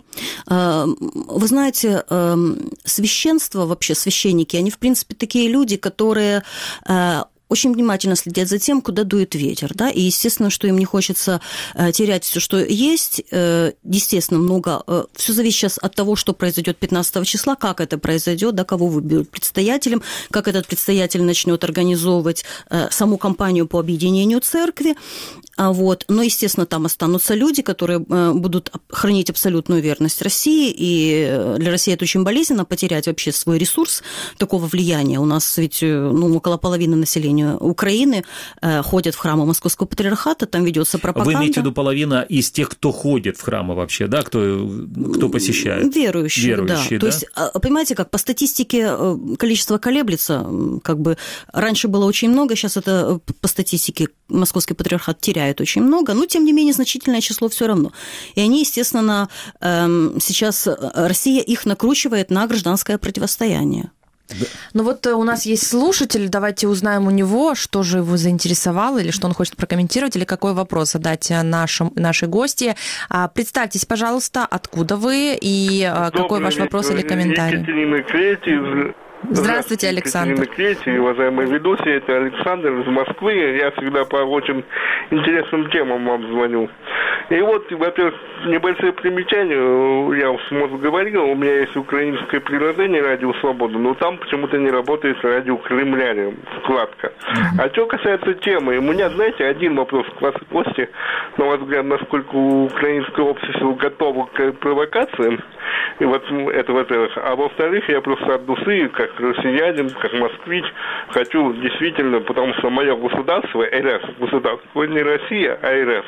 Вы знаете, священство, вообще священники, они, в принципе, такие люди, которые очень внимательно следят за тем, куда дует ветер, да, и, естественно, что им не хочется терять все, что есть, естественно, много, все зависит сейчас от того, что произойдет 15 числа, как это произойдет, да, кого выберут предстоятелем, как этот предстоятель начнет организовывать саму кампанию по объединению церкви, вот, но, естественно, там останутся люди, которые будут хранить абсолютную верность России, и для России это очень болезненно потерять вообще свой ресурс такого влияния. У нас ведь около половины населения Украины ходят в храмы Московского патриархата, там ведется пропаганда. Вы имеете в виду половина из тех, кто ходит в храмы вообще, да, кто посещает? Верующие, да. Да? То есть, понимаете, как по статистике количество колеблется, как бы раньше было очень много, сейчас это по статистике Московский патриархат теряет очень много, но, тем не менее, значительное число все равно. И они, естественно, сейчас Россия их накручивает на гражданское противостояние. Ну вот у нас есть слушатель, давайте узнаем у него, что же его заинтересовало, или что он хочет прокомментировать, или какой вопрос задать нашей гости. Представьтесь, пожалуйста, откуда вы, и какой ваш вопрос или комментарий. Екатерина Кретий. Здравствуйте, Александр. Екатерина Кретий, уважаемые ведущие, это Александр из Москвы. Я всегда по очень интересным темам вам звоню. И вот, во-первых, небольшое примечание, я уж, может, говорил, у меня есть украинское приложение «Радио Свобода», но там почему-то не работает «Радио Кремляне», вкладка. А что касается темы, у меня, знаете, один вопрос к вашей гости, на ваш взгляд, насколько украинское общество готово к провокациям, и вот это, во-первых. А во-вторых, я просто от души, как россиянин, как москвич, хочу действительно, потому что мое государство, РФ, государство, не Россия, а РФ,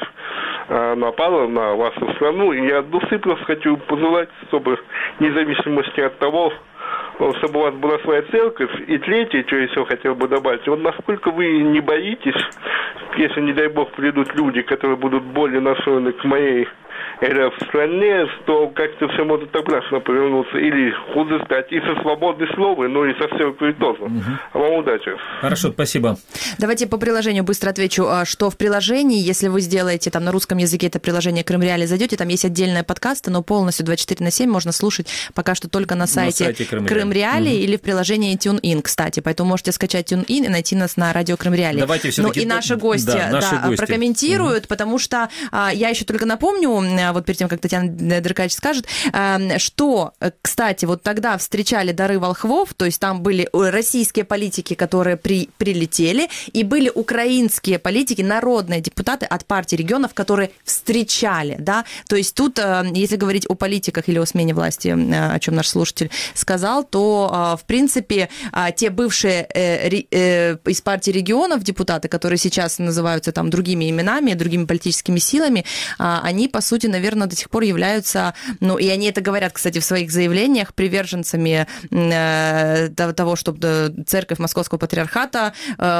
напала на вашу страну, и я от души просто хочу пожелать, чтобы независимости от того, чтобы у вас была своя церковь. И третье, что еще хотел бы добавить, вот насколько вы не боитесь, если, не дай бог, придут люди, которые будут более настроены к моей это в стране, то как-то все может обратно повернуться или хуже стать и со свободой слова, ну и со церкви тоже. Вам удачи. Хорошо, спасибо. Давайте по приложению быстро отвечу, что в приложении, если вы сделаете там на русском языке это приложение Крым Реалии, зайдете, там есть отдельные подкасты, но полностью 24/7 можно слушать пока что только на сайте Крым Реалии или в приложении TuneIn, кстати. Поэтому можете скачать TuneIn и найти нас на радио Крым Реалии. Давайте все-таки... Ну и наши гости, прокомментируют, потому что я еще только напомню, вот перед тем, как Татьяна Деркач скажет, что, кстати, вот тогда встречали дары волхвов, то есть там были российские политики, которые прилетели, и были украинские политики, народные депутаты от партии регионов, которые встречали, да, то есть тут, если говорить о политиках или о смене власти, о чем наш слушатель сказал, то, в принципе, те бывшие из партии регионов депутаты, которые сейчас называются там другими именами, другими политическими силами, они, по сути, наверное, до сих пор являются, ну, и они это говорят, кстати, в своих заявлениях, приверженцами того, чтобы церковь Московского патриархата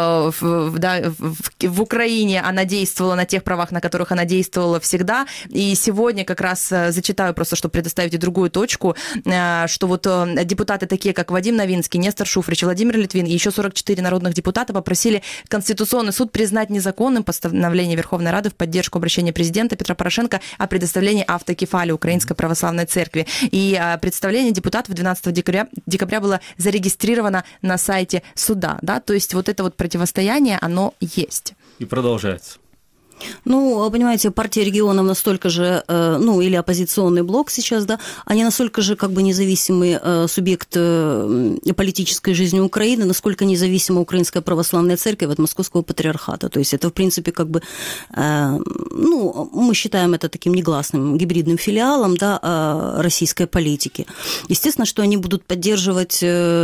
в Украине, она действовала на тех правах, на которых она действовала всегда, и сегодня как раз зачитаю просто, чтобы предоставить и другую точку, что вот депутаты такие, как Вадим Новинский, Нестор Шуфрич, Владимир Литвин и еще 44 народных депутата попросили Конституционный суд признать незаконным постановление Верховной Рады в поддержку обращения президента Петра Порошенко о предоставлении автокефалии Украинской Православной Церкви. И представление депутатов 12 декабря было зарегистрировано на сайте суда, да, то есть вот это вот противостояние, оно есть. И продолжается. Ну, понимаете, партия регионов настолько же, ну, или оппозиционный блок сейчас, да, они настолько же как бы независимый субъект политической жизни Украины, насколько независима Украинская Православная Церковь от Московского Патриархата. То есть это, в принципе, как бы, ну, мы считаем это таким негласным гибридным филиалом, да, российской политики. Естественно, что они будут поддерживать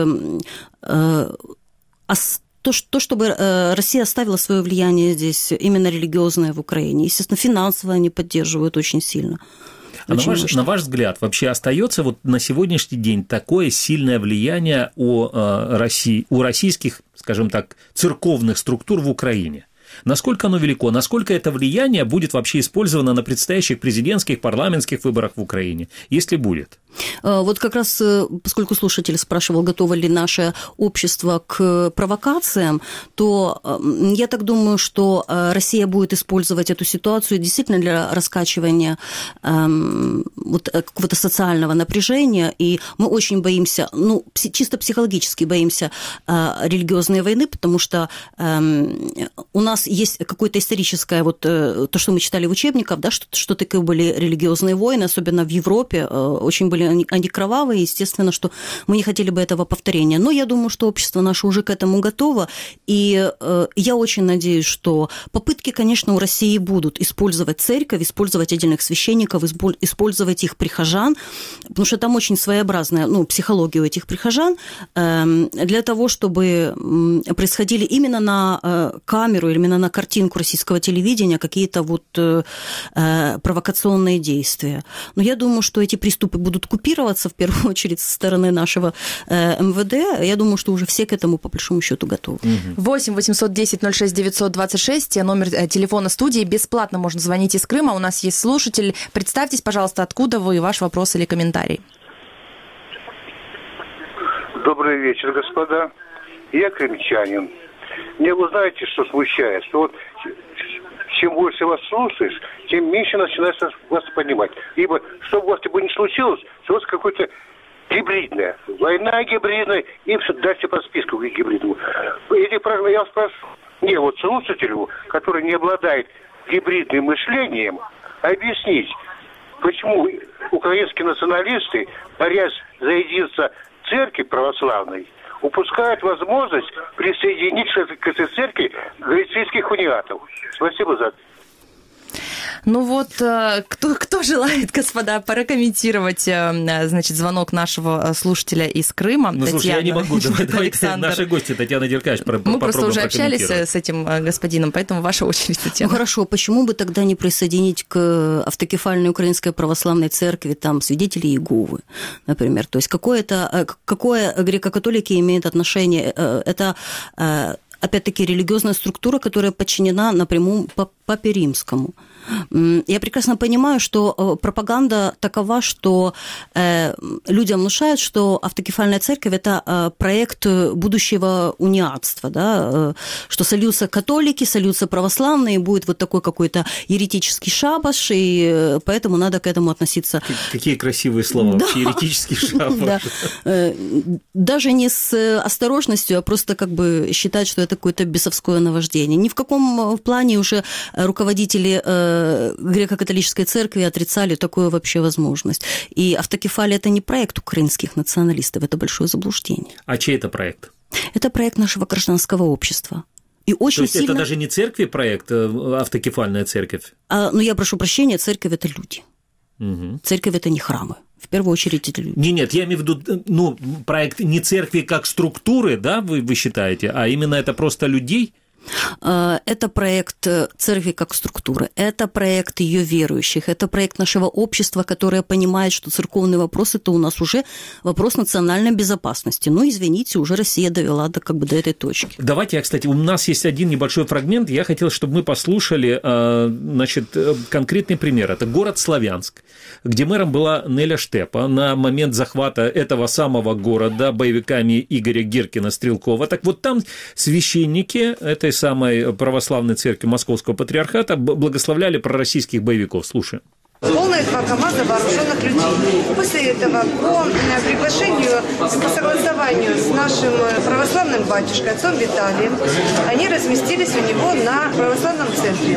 то, чтобы Россия оставила свое влияние здесь, именно религиозное в Украине. Естественно, финансово они поддерживают очень сильно. А на ваш взгляд, вообще остается вот на сегодняшний день такое сильное влияние у российских, скажем так, церковных структур в Украине? Насколько оно велико? Насколько это влияние будет вообще использовано на предстоящих президентских, парламентских выборах в Украине, если будет? Вот как раз, поскольку слушатель спрашивал, готово ли наше общество к провокациям, то я так думаю, что Россия будет использовать эту ситуацию действительно для раскачивания вот какого-то социального напряжения, и мы очень боимся, ну, чисто психологически боимся религиозной войны, потому что у нас есть какое-то историческое, вот то, что мы читали в учебниках, да, что такое были религиозные войны, особенно в Европе, очень были они кровавые, естественно, что мы не хотели бы этого повторения. Но я думаю, что общество наше уже к этому готово, и я очень надеюсь, что попытки, конечно, у России будут использовать церковь, использовать отдельных священников, использовать их прихожан, потому что там очень своеобразная, ну, психология у этих прихожан, для того, чтобы происходили именно на камеру, именно на картинку российского телевидения какие-то вот провокационные действия. Но я думаю, что эти приступы будут купироваться, в первую очередь, со стороны нашего МВД. Я думаю, что уже все к этому, по большому счету, готовы. 8 810 06 926, номер телефона студии. Бесплатно можно звонить из Крыма. У нас есть слушатель. Представьтесь, пожалуйста, откуда вы, ваш вопрос или комментарий. Добрый вечер, господа. Я крымчанин. Мне, вы знаете, что смущает? Что вот чем больше вас слушаешь, тем меньше начинаешь вас понимать. Ибо, что бы у вас бы ни случилось, что у вас какое-то гибридное. Война гибридная, и дальше по списку гибридному. Я вас прошу, мне вот слушателю, который не обладает гибридным мышлением, объяснить, почему украинские националисты, борясь за единство церкви православной, упускают возможность присоединиться к этой церкви галицийских униатов. Спасибо за это. Ну вот, кто желает, господа, прокомментировать, значит, звонок нашего слушателя из Крыма? Ну, слушай, я не могу. Давайте наши гости, Татьяна Деркач, попробуем. Мы просто уже общались с этим господином, поэтому ваша очередь, Татьяна. Ну хорошо, почему бы тогда не присоединить к автокефальной Украинской Православной Церкви там свидетелей Иеговы, например? То есть какое греко-католики имеют отношение? Это опять-таки религиозная структура, которая подчинена напрямую Папе Римскому. Я прекрасно понимаю, что пропаганда такова, что людям внушают, что автокефальная церковь – это проект будущего униатства, да? Что сольются католики, сольются православные, будет вот такой какой-то еретический шабаш, и поэтому надо к этому относиться. Какие красивые слова, да. Вообще, еретический шабаш. Да. Даже не с осторожностью, а просто как бы считать, что это какое-то бесовское наваждение. Ни в каком плане уже руководители греко-католической церкви отрицали такую вообще возможность. И автокефалия – это не проект украинских националистов, это большое заблуждение. А чей это проект? Это проект нашего гражданского общества. И очень То есть сильно... это даже не церкви проект, автокефальная церковь? Ну, я прошу прощения, церковь – это люди. Угу. Церковь – это не храмы. В первую очередь это люди. Нет, я имею в виду, проект не церкви как структуры, да, вы считаете, а именно это просто людей? Это проект церкви как структуры, это проект ее верующих, это проект нашего общества, которое понимает, что церковный вопрос – это у нас уже вопрос национальной безопасности. Ну, извините, уже Россия довела до этой точки. Давайте, кстати, у нас есть один небольшой фрагмент, я хотел, чтобы мы послушали, конкретный пример. Это город Славянск, где мэром была Неля Штепа на момент захвата этого самого города боевиками Игоря Гиркина-Стрелкова. Так вот, там священники этой самой православной церкви Московского патриархата благословляли пророссийских боевиков. Слушаем. Полная 2 КАМАЗа вооруженных людей. После этого по приглашению, по согласованию с нашим православным батюшкой, отцом Виталием, они разместились у него на православном центре.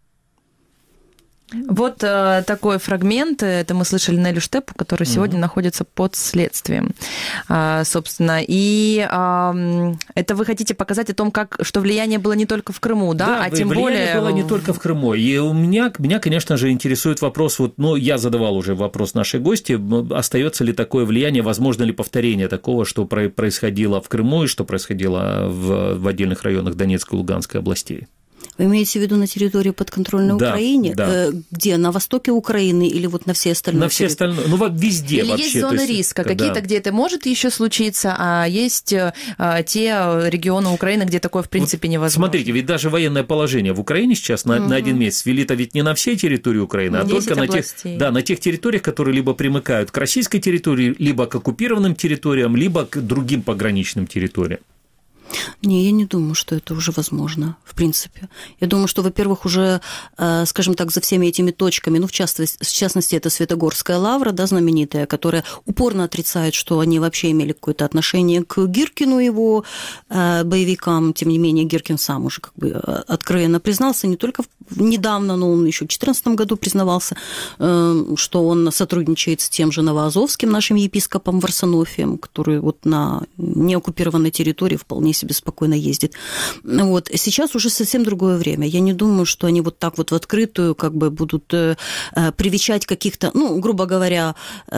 Вот такой фрагмент, это мы слышали Нелю Штепу, которая сегодня находится под следствием, собственно. И это вы хотите показать о том, что влияние было не только в Крыму, да, а тем более... влияние было не только в Крыму. И меня, конечно же, интересует вопрос, я задавал уже вопрос нашей гости, остается ли такое влияние, возможно ли повторение такого, что происходило в Крыму и что происходило в отдельных районах Донецкой и Луганской областей? Вы имеете в виду на территории подконтрольной Украине? Да. Где? На востоке Украины или на всей остальной? На все остальные, везде или вообще. Есть зоны риска, какие-то, где это может еще случиться, а есть те регионы Украины, где такое в принципе невозможно. Смотрите, ведь даже военное положение в Украине сейчас на 1 месяц ввели-то ведь не на всей территории Украины, а только на тех территориях, которые либо примыкают к российской территории, либо к оккупированным территориям, либо к другим пограничным территориям. Не, я не думаю, что это уже возможно, в принципе. Я думаю, что, во-первых, уже, скажем так, за всеми этими точками, в частности, это Святогорская лавра, да, знаменитая, которая упорно отрицает, что они вообще имели какое-то отношение к Гиркину, его боевикам. Тем не менее, Гиркин сам уже откровенно признался, не только недавно, но он еще в 2014 году признавался, что он сотрудничает с тем же Новоазовским, нашим епископом Варсонофием, который на неоккупированной территории вполне себе спокойно ездит. Сейчас уже совсем другое время. Я не думаю, что они так в открытую будут привечать каких-то, грубо говоря,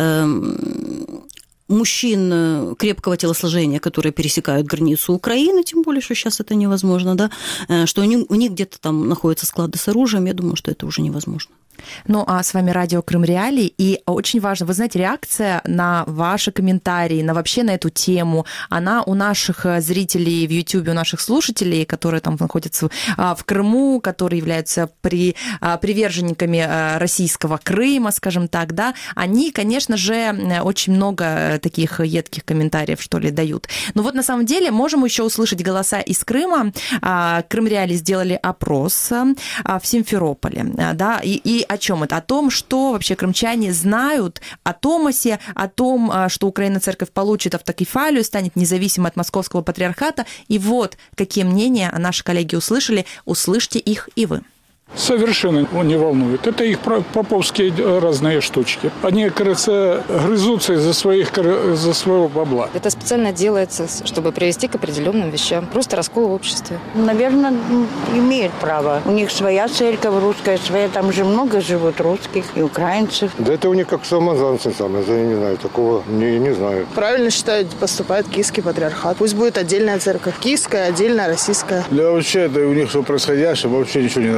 мужчин крепкого телосложения, которые пересекают границу Украины, тем более, что сейчас это невозможно, да, что у них где-то там находятся склады с оружием, я думаю, что это уже невозможно. Ну, а с вами радио Крым Реалии, и очень важно, вы знаете, реакция на ваши комментарии, вообще на эту тему, она у наших зрителей в Ютьюбе, у наших слушателей, которые там находятся в Крыму, которые являются приверженниками российского Крыма, скажем так, да, они, конечно же, очень много таких едких комментариев, что ли, дают. Но на самом деле можем еще услышать голоса из Крыма. Крым Реалии сделали опрос в Симферополе, да, и о чем это? О том, что вообще крымчане знают о Томасе, о том, что Украина Церковь получит автокефалию, станет независимой от Московского патриархата. И какие мнения наши коллеги услышали. Услышьте их и вы. Совершенно не волнует. Это их поповские разные штучки. Они, кажется, грызутся из-за своего бабла. Это специально делается, чтобы привести к определенным вещам. Просто раскол в обществе. Наверное, имеют право. У них своя церковь русская, своя. Там же много живут русских и украинцев. Да это у них как самозанцы самые. Я не знаю, такого не знаю. Правильно считают, поступает киевский патриархат. Пусть будет отдельная церковь. Киевская, отдельная российская. Да вообще, это у них все происходящее вообще ничего не нравится.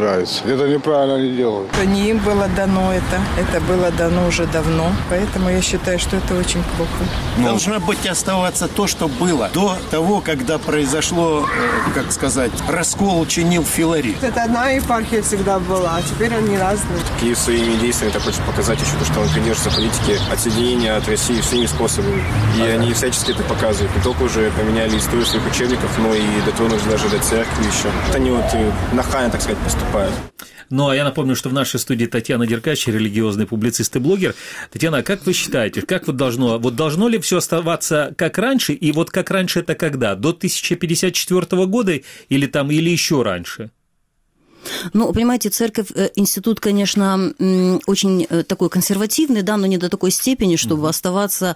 Это неправильно они делают. Не им было дано это было дано уже давно, поэтому я считаю, что это очень плохо. Должно быть оставаться то, что было до того, когда произошло, как сказать, раскол чинил Филарет. Это одна епархия всегда была, а теперь они разные. Киев своими действиями хочет показать еще то, что он придерживается политики отсоединения от России всеми способами. И они всячески это показывают. Не только уже поменяли историю своих учебников, но и дотронулись даже до церкви еще. Они вот нахально, так сказать, поступают. Ну, а я напомню, что в нашей студии Татьяна Деркач, религиозный публицист и блогер. Татьяна, как вы считаете, как вот должно ли все оставаться как раньше, и вот как раньше это когда? До 1054 года или еще раньше? Ну, понимаете, церковь, институт, конечно, очень такой консервативный, да, но не до такой степени, чтобы оставаться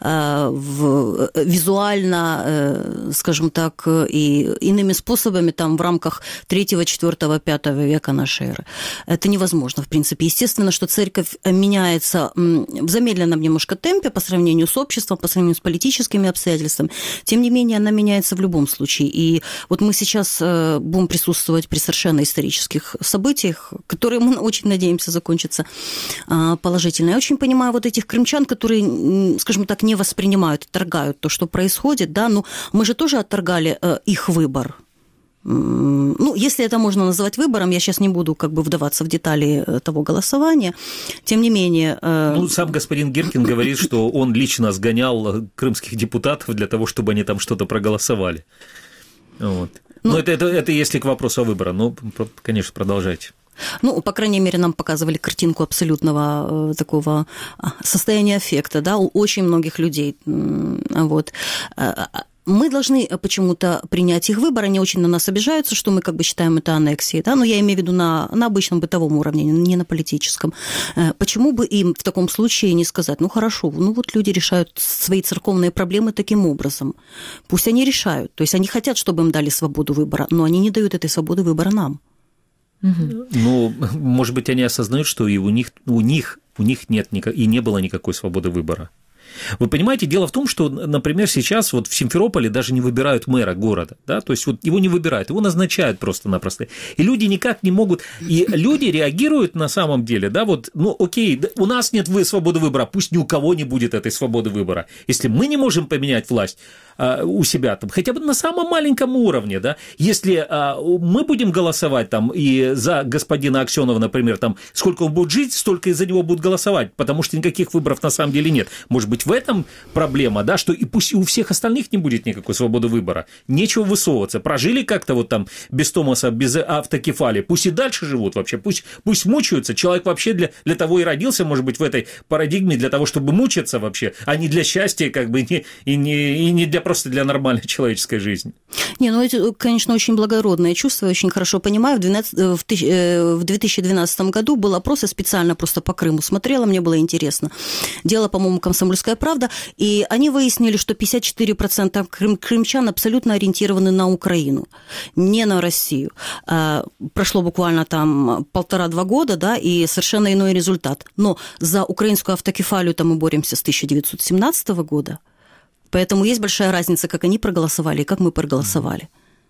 визуально, скажем так, и иными способами там в рамках 3, 4, 5 века нашей эры. Это невозможно, в принципе. Естественно, что церковь меняется в замедленном немножко темпе по сравнению с обществом, по сравнению с политическими обстоятельствами. Тем не менее, она меняется в любом случае. И вот мы сейчас будем присутствовать при совершенно исторических событиях, которые мы очень надеемся закончатся положительно. Я очень понимаю вот этих крымчан, которые, скажем так, не воспринимают, отторгают то, что происходит, да, но мы же тоже отторгали их выбор. Ну, если это можно называть выбором, я сейчас не буду как бы вдаваться в детали того голосования, тем не менее... Ну, сам господин Гиркин говорит, что он лично сгонял крымских депутатов для того, чтобы они там что-то проголосовали. Вот. Но это если к вопросу о выборе. Ну, конечно, продолжайте. Ну, по крайней мере, нам показывали картинку абсолютного такого состояния аффекта, да, у очень многих людей. Вот. Мы должны почему-то принять их выбор, они очень на нас обижаются, что мы как бы считаем это аннексией, да, но я имею в виду на обычном бытовом уровне, не на политическом. Почему бы им в таком случае не сказать, ну хорошо, ну вот люди решают свои церковные проблемы таким образом, пусть они решают, то есть они хотят, чтобы им дали свободу выбора, но они не дают этой свободы выбора нам. Ну, может быть, они осознают, что и у них нет и не было никакой свободы выбора. Вы понимаете, дело в том, что, например, сейчас вот в Симферополе даже не выбирают мэра города, да, то есть вот его не выбирают, его назначают просто-напросто, и люди никак не могут, и люди реагируют на самом деле, да, вот, ну, окей, у нас нет свободы выбора, пусть ни у кого не будет этой свободы выбора, если мы не можем поменять власть у себя там, хотя бы на самом маленьком уровне, да, если мы будем голосовать там и за господина Аксенова, например, там, сколько он будет жить, столько и за него будут голосовать, потому что никаких выборов на самом деле нет, может быть, в этом проблема, да, что и пусть у всех остальных не будет никакой свободы выбора, нечего высовываться, прожили как-то вот там без Томаса, без автокефалии, пусть и дальше живут вообще, пусть мучаются, человек вообще для того и родился, может быть, в этой парадигме, для того, чтобы мучиться вообще, а не для счастья, как бы, и не для просто для нормальной человеческой жизни. Не, ну это, конечно, очень благородное чувство, я очень хорошо понимаю. В 2012 году был опрос, я специально просто по Крыму смотрела, мне было интересно. Дело, по-моему, «Комсомольская правда», и они выяснили, что 54% крымчан абсолютно ориентированы на Украину, не на Россию. Прошло буквально там 1,5-2 года, да, и совершенно иной результат. Но за украинскую автокефалию-то мы боремся с 1917 года. Поэтому есть большая разница, как они проголосовали и как мы проголосовали.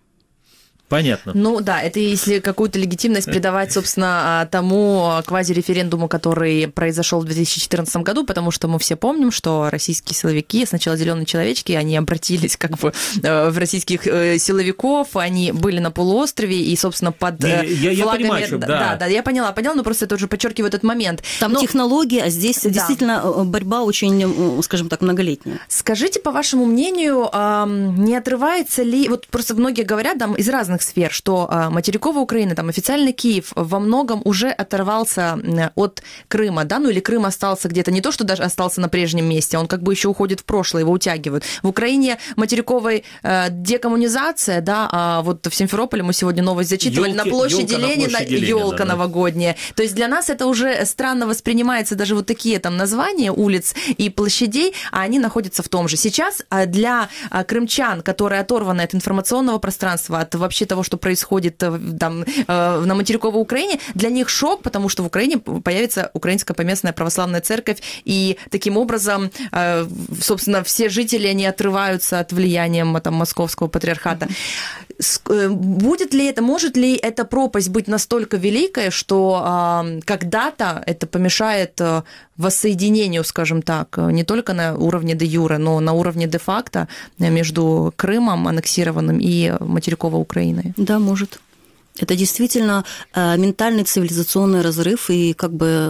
Понятно. Ну да, это если какую-то легитимность придавать, собственно, тому квазиреферендуму, который произошел в 2014 году, потому что мы все помним, что российские силовики, сначала зеленые человечки, они обратились как бы в российских силовиков, они были на полуострове и, собственно, под флагами... Я понимаю, что, да. Да, я поняла, но просто это уже подчеркиваю этот момент. Там технологии, а здесь действительно борьба очень, скажем так, многолетняя. Скажите, по вашему мнению, не отрывается ли... Вот просто многие говорят там из разных сфер, что материковая Украина, там официально Киев во многом уже оторвался от Крыма, да, ну или Крым остался где-то, не то, что даже остался на прежнем месте, он как бы еще уходит в прошлое, его утягивают. В Украине материковой декоммунизация, да, а вот в Симферополе мы сегодня новость зачитывали, на площади Ленина елка новогодняя. То есть для нас это уже странно воспринимается, даже вот такие там названия улиц и площадей, а они находятся в том же. Сейчас для крымчан, которые оторваны от информационного пространства, от вообще того, что происходит там на материковой Украине, для них шок, потому что в Украине появится Украинская поместная православная церковь, и таким образом, собственно, все жители, они отрываются от влияния там, московского патриархата. Будет ли это, может ли эта пропасть быть настолько великой, что когда-то это помешает воссоединению, скажем так, не только на уровне де-юре, но на уровне де-факто между Крымом, аннексированным, и материковой Украиной? Да, может. Это действительно ментальный цивилизационный разрыв, и как бы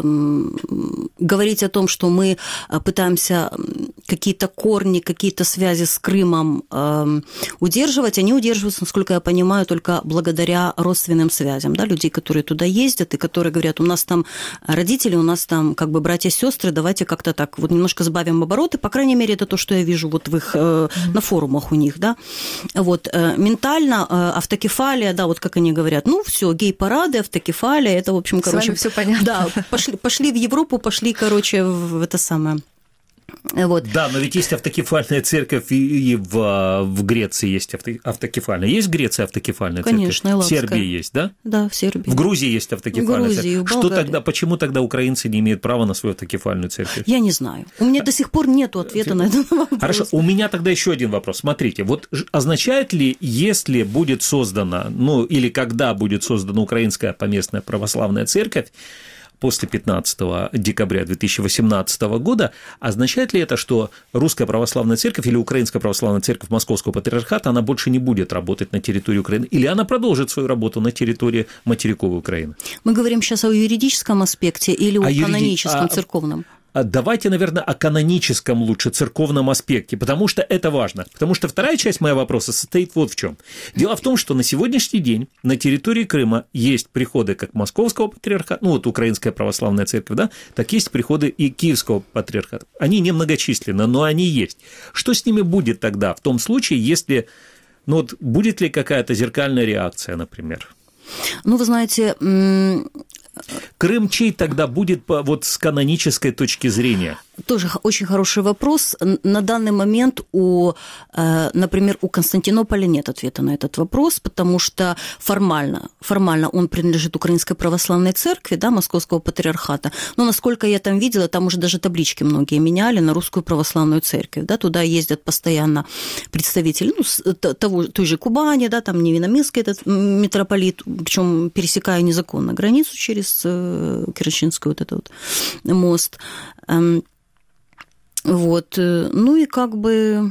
говорить о том, что мы пытаемся какие-то корни, какие-то связи с Крымом удерживать, они удерживаются, насколько я понимаю, только благодаря родственным связям, да, людей, которые туда ездят и которые говорят, у нас там родители, у нас там как бы братья, сестры, давайте как-то так вот немножко сбавим обороты, по крайней мере, это то, что я вижу вот в их, на форумах у них, да, вот, ментально автокефалия, да, вот как они говорят, ну, все, гей-парады, автокефалия, это, в общем, короче... С вами все понятно. Да, пошли в Европу, пошли, короче, в это самое... Вот. Да, но ведь есть автокефальная церковь, и в Греции есть автокефальная. Есть в Греции автокефальная церковь? Конечно, в Сербии есть, да? Да, в Сербии. В Грузии есть автокефальная церковь. Что тогда, почему тогда украинцы не имеют права на свою автокефальную церковь? Я не знаю. У меня до сих пор нет ответа на этот вопрос. Хорошо, у меня тогда еще один вопрос. Смотрите, вот означает ли, если будет создана, ну, или когда будет создана Украинская поместная православная церковь, после 15 декабря 2018 года, означает ли это, что Русская Православная Церковь или Украинская Православная Церковь Московского Патриархата, она больше не будет работать на территории Украины, или она продолжит свою работу на территории материковой Украины? Мы говорим сейчас о юридическом аспекте или о каноническом, церковном? Давайте, наверное, о каноническом лучше церковном аспекте, потому что это важно. Потому что вторая часть моего вопроса состоит вот в чем. Дело в том, что на сегодняшний день на территории Крыма есть приходы как Московского патриархата, ну вот Украинская Православная Церковь, да, так есть приходы и Киевского патриархата. Они немногочисленны, но они есть. Что с ними будет тогда в том случае, если, ну вот, будет ли какая-то зеркальная реакция, например? Ну, вы знаете... Крым чей тогда будет вот с канонической точки зрения? Тоже очень хороший вопрос. На данный момент, например, у Константинополя нет ответа на этот вопрос, потому что формально он принадлежит Украинской Православной Церкви, да, Московского Патриархата, но, насколько я там видела, там уже даже таблички многие меняли на Русскую Православную Церковь, да, туда ездят постоянно представители, ну, той же Кубани, да, там Невиномысский этот митрополит, причем пересекая незаконно границу через Керченский вот этот вот мост. Вот. Ну и как бы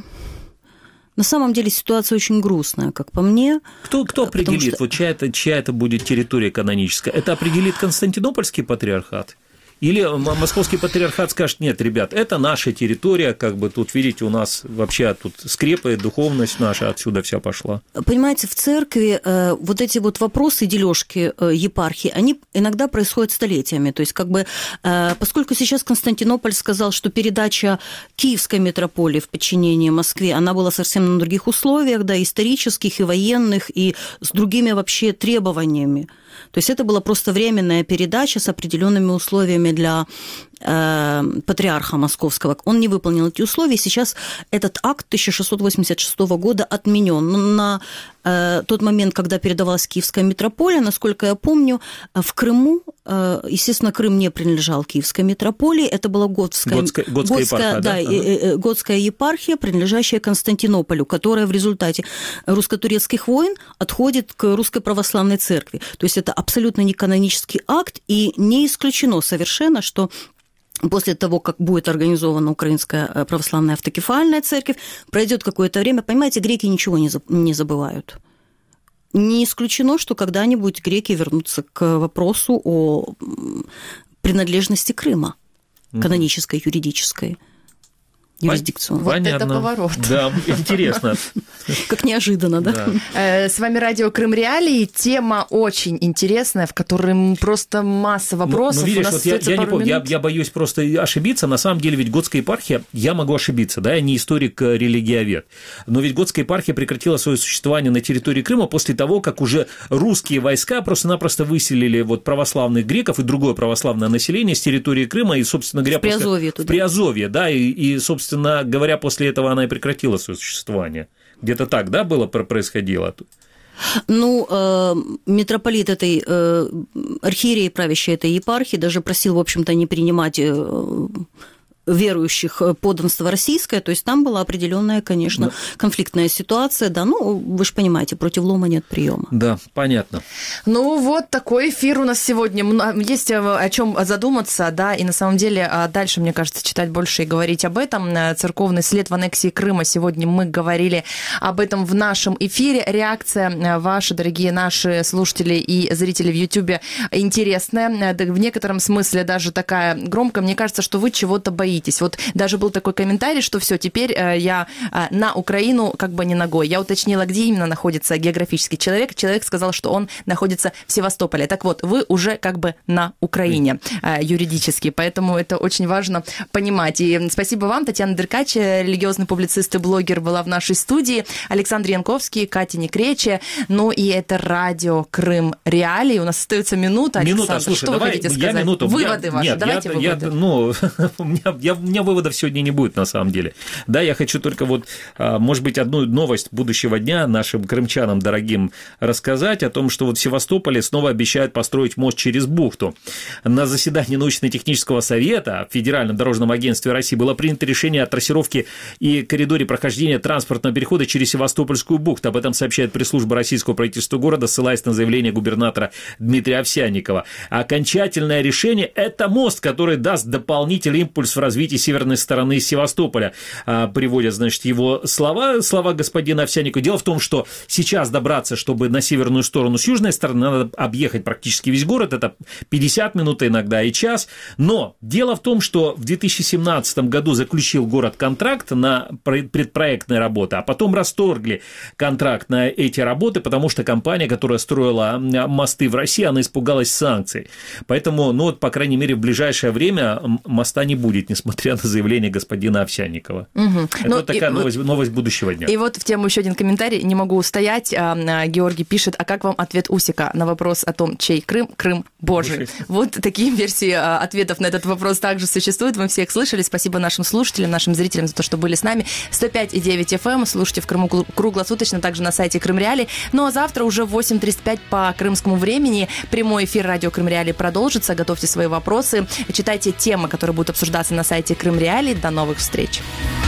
на самом деле ситуация очень грустная, как по мне. Кто определит, вот чья это будет территория каноническая? Это определит Константинопольский патриархат? Или Московский патриархат скажет, нет, ребят, это наша территория, как бы тут, видите, у нас вообще тут скрепы, духовность наша отсюда вся пошла. Понимаете, в церкви вот эти вот вопросы, дележки епархии, они иногда происходят столетиями. То есть, как бы, поскольку сейчас Константинополь сказал, что передача Киевской митрополии в подчинение Москве, она была совсем на других условиях, да, исторических и военных, и с другими вообще требованиями. То есть это была просто временная передача с определенными условиями для патриарха Московского. Он не выполнил эти условия, и сейчас этот акт 1686 года отменен. Но на тот момент, когда передавалась Киевская митрополия, насколько я помню, в Крыму, естественно, Крым не принадлежал Киевской митрополии, это была Готская епархия, да? Готская епархия, принадлежащая Константинополю, которая в результате русско-турецких войн отходит к Русской Православной Церкви. То есть это абсолютно не канонический акт, и не исключено совершенно, что после того, как будет организована Украинская православная автокефальная церковь, пройдет какое-то время, понимаете, греки ничего не забывают. Не исключено, что когда-нибудь греки вернутся к вопросу о принадлежности Крыма, канонической, юридической. Юрисдикционно. Вот это поворот. Да, интересно. Как неожиданно, да? С вами радио Крым Реалии. Тема очень интересная, в которой просто масса вопросов. Ну, видишь, вот я не помню, я боюсь просто ошибиться. На самом деле ведь Готская епархия, я могу ошибиться, да, я не историк-религиовед, но ведь Готская епархия прекратила свое существование на территории Крыма после того, как уже русские войска просто-напросто выселили вот православных греков и другое православное население с территории Крыма и, собственно говоря, в Приазовье, да, и, собственно говоря, после этого она и прекратила свое существование. Где-то так, да, происходило? Ну, митрополит этой архиерей, правящей этой епархии, даже просил, в общем-то, не принимать верующих подданство российское, то есть там была определенная, конечно, конфликтная ситуация, да, ну, вы же понимаете, против лома нет приема. Да, понятно. Ну, вот такой эфир у нас сегодня. Есть о чем задуматься, да, и на самом деле дальше, мне кажется, читать больше и говорить об этом. Церковный след в аннексии Крыма. Сегодня мы говорили об этом в нашем эфире. Реакция ваша, дорогие наши слушатели и зрители в Ютьюбе, интересная. В некотором смысле даже такая громкая. Мне кажется, что вы чего-то боитесь. Вот даже был такой комментарий, что все, теперь я на Украину как бы не ногой. Я уточнила, где именно находится географический человек. Человек сказал, что он находится в Севастополе. Так вот, вы уже как бы на Украине юридически, поэтому это очень важно понимать. И спасибо вам, Татьяна Деркач, религиозный публицист и блогер, была в нашей студии, Александр Янковский, Катя Некрече, ну и это радио Крым Реалии. У нас остается минута. Александр, слушай, что вы хотите сказать? Выводы ваши, давайте выводы. У меня выводов сегодня не будет, на самом деле. Да, я хочу только вот, может быть, одну новость будущего дня нашим крымчанам дорогим рассказать о том, что вот в Севастополе снова обещают построить мост через бухту. На заседании научно-технического совета в Федеральном дорожном агентстве России было принято решение о трассировке и коридоре прохождения транспортного перехода через Севастопольскую бухту. Об этом сообщает пресс-служба российского правительства города, ссылаясь на заявление губернатора Дмитрия Овсянникова. Окончательное решение – это мост, который даст дополнительный импульс в развитии северной стороны Севастополя. Приводят, значит, его слова господина Овсянникова. Дело в том, что сейчас добраться, чтобы на северную сторону с южной стороны, надо объехать практически весь город. Это 50 минут, иногда и час. Но дело в том, что в 2017 году заключил город контракт на предпроектные работы, а потом расторгли контракт на эти работы, потому что компания, которая строила мосты в России, она испугалась санкций. Поэтому, ну вот, по крайней мере, в ближайшее время моста не будет, несмотря на заявление господина Овсянникова. Это вот такая новость будущего дня. И вот в тему еще один комментарий, не могу устоять. Георгий пишет: а как вам ответ Усика на вопрос о том, чей Крым? Крым Божий. Вот такие версии ответов на этот вопрос также существуют. Мы всех слышали. Спасибо нашим слушателям, нашим зрителям за то, что были с нами. 105,9 FM. Слушайте в Крыму круглосуточно, также на сайте Крым Реалии. Ну а завтра уже в 8:35 по крымскому времени прямой эфир радио Крым Реалии продолжится. Готовьте свои вопросы. Читайте темы, которые будут обсуждаться на сайте Крым Реалии. До новых встреч.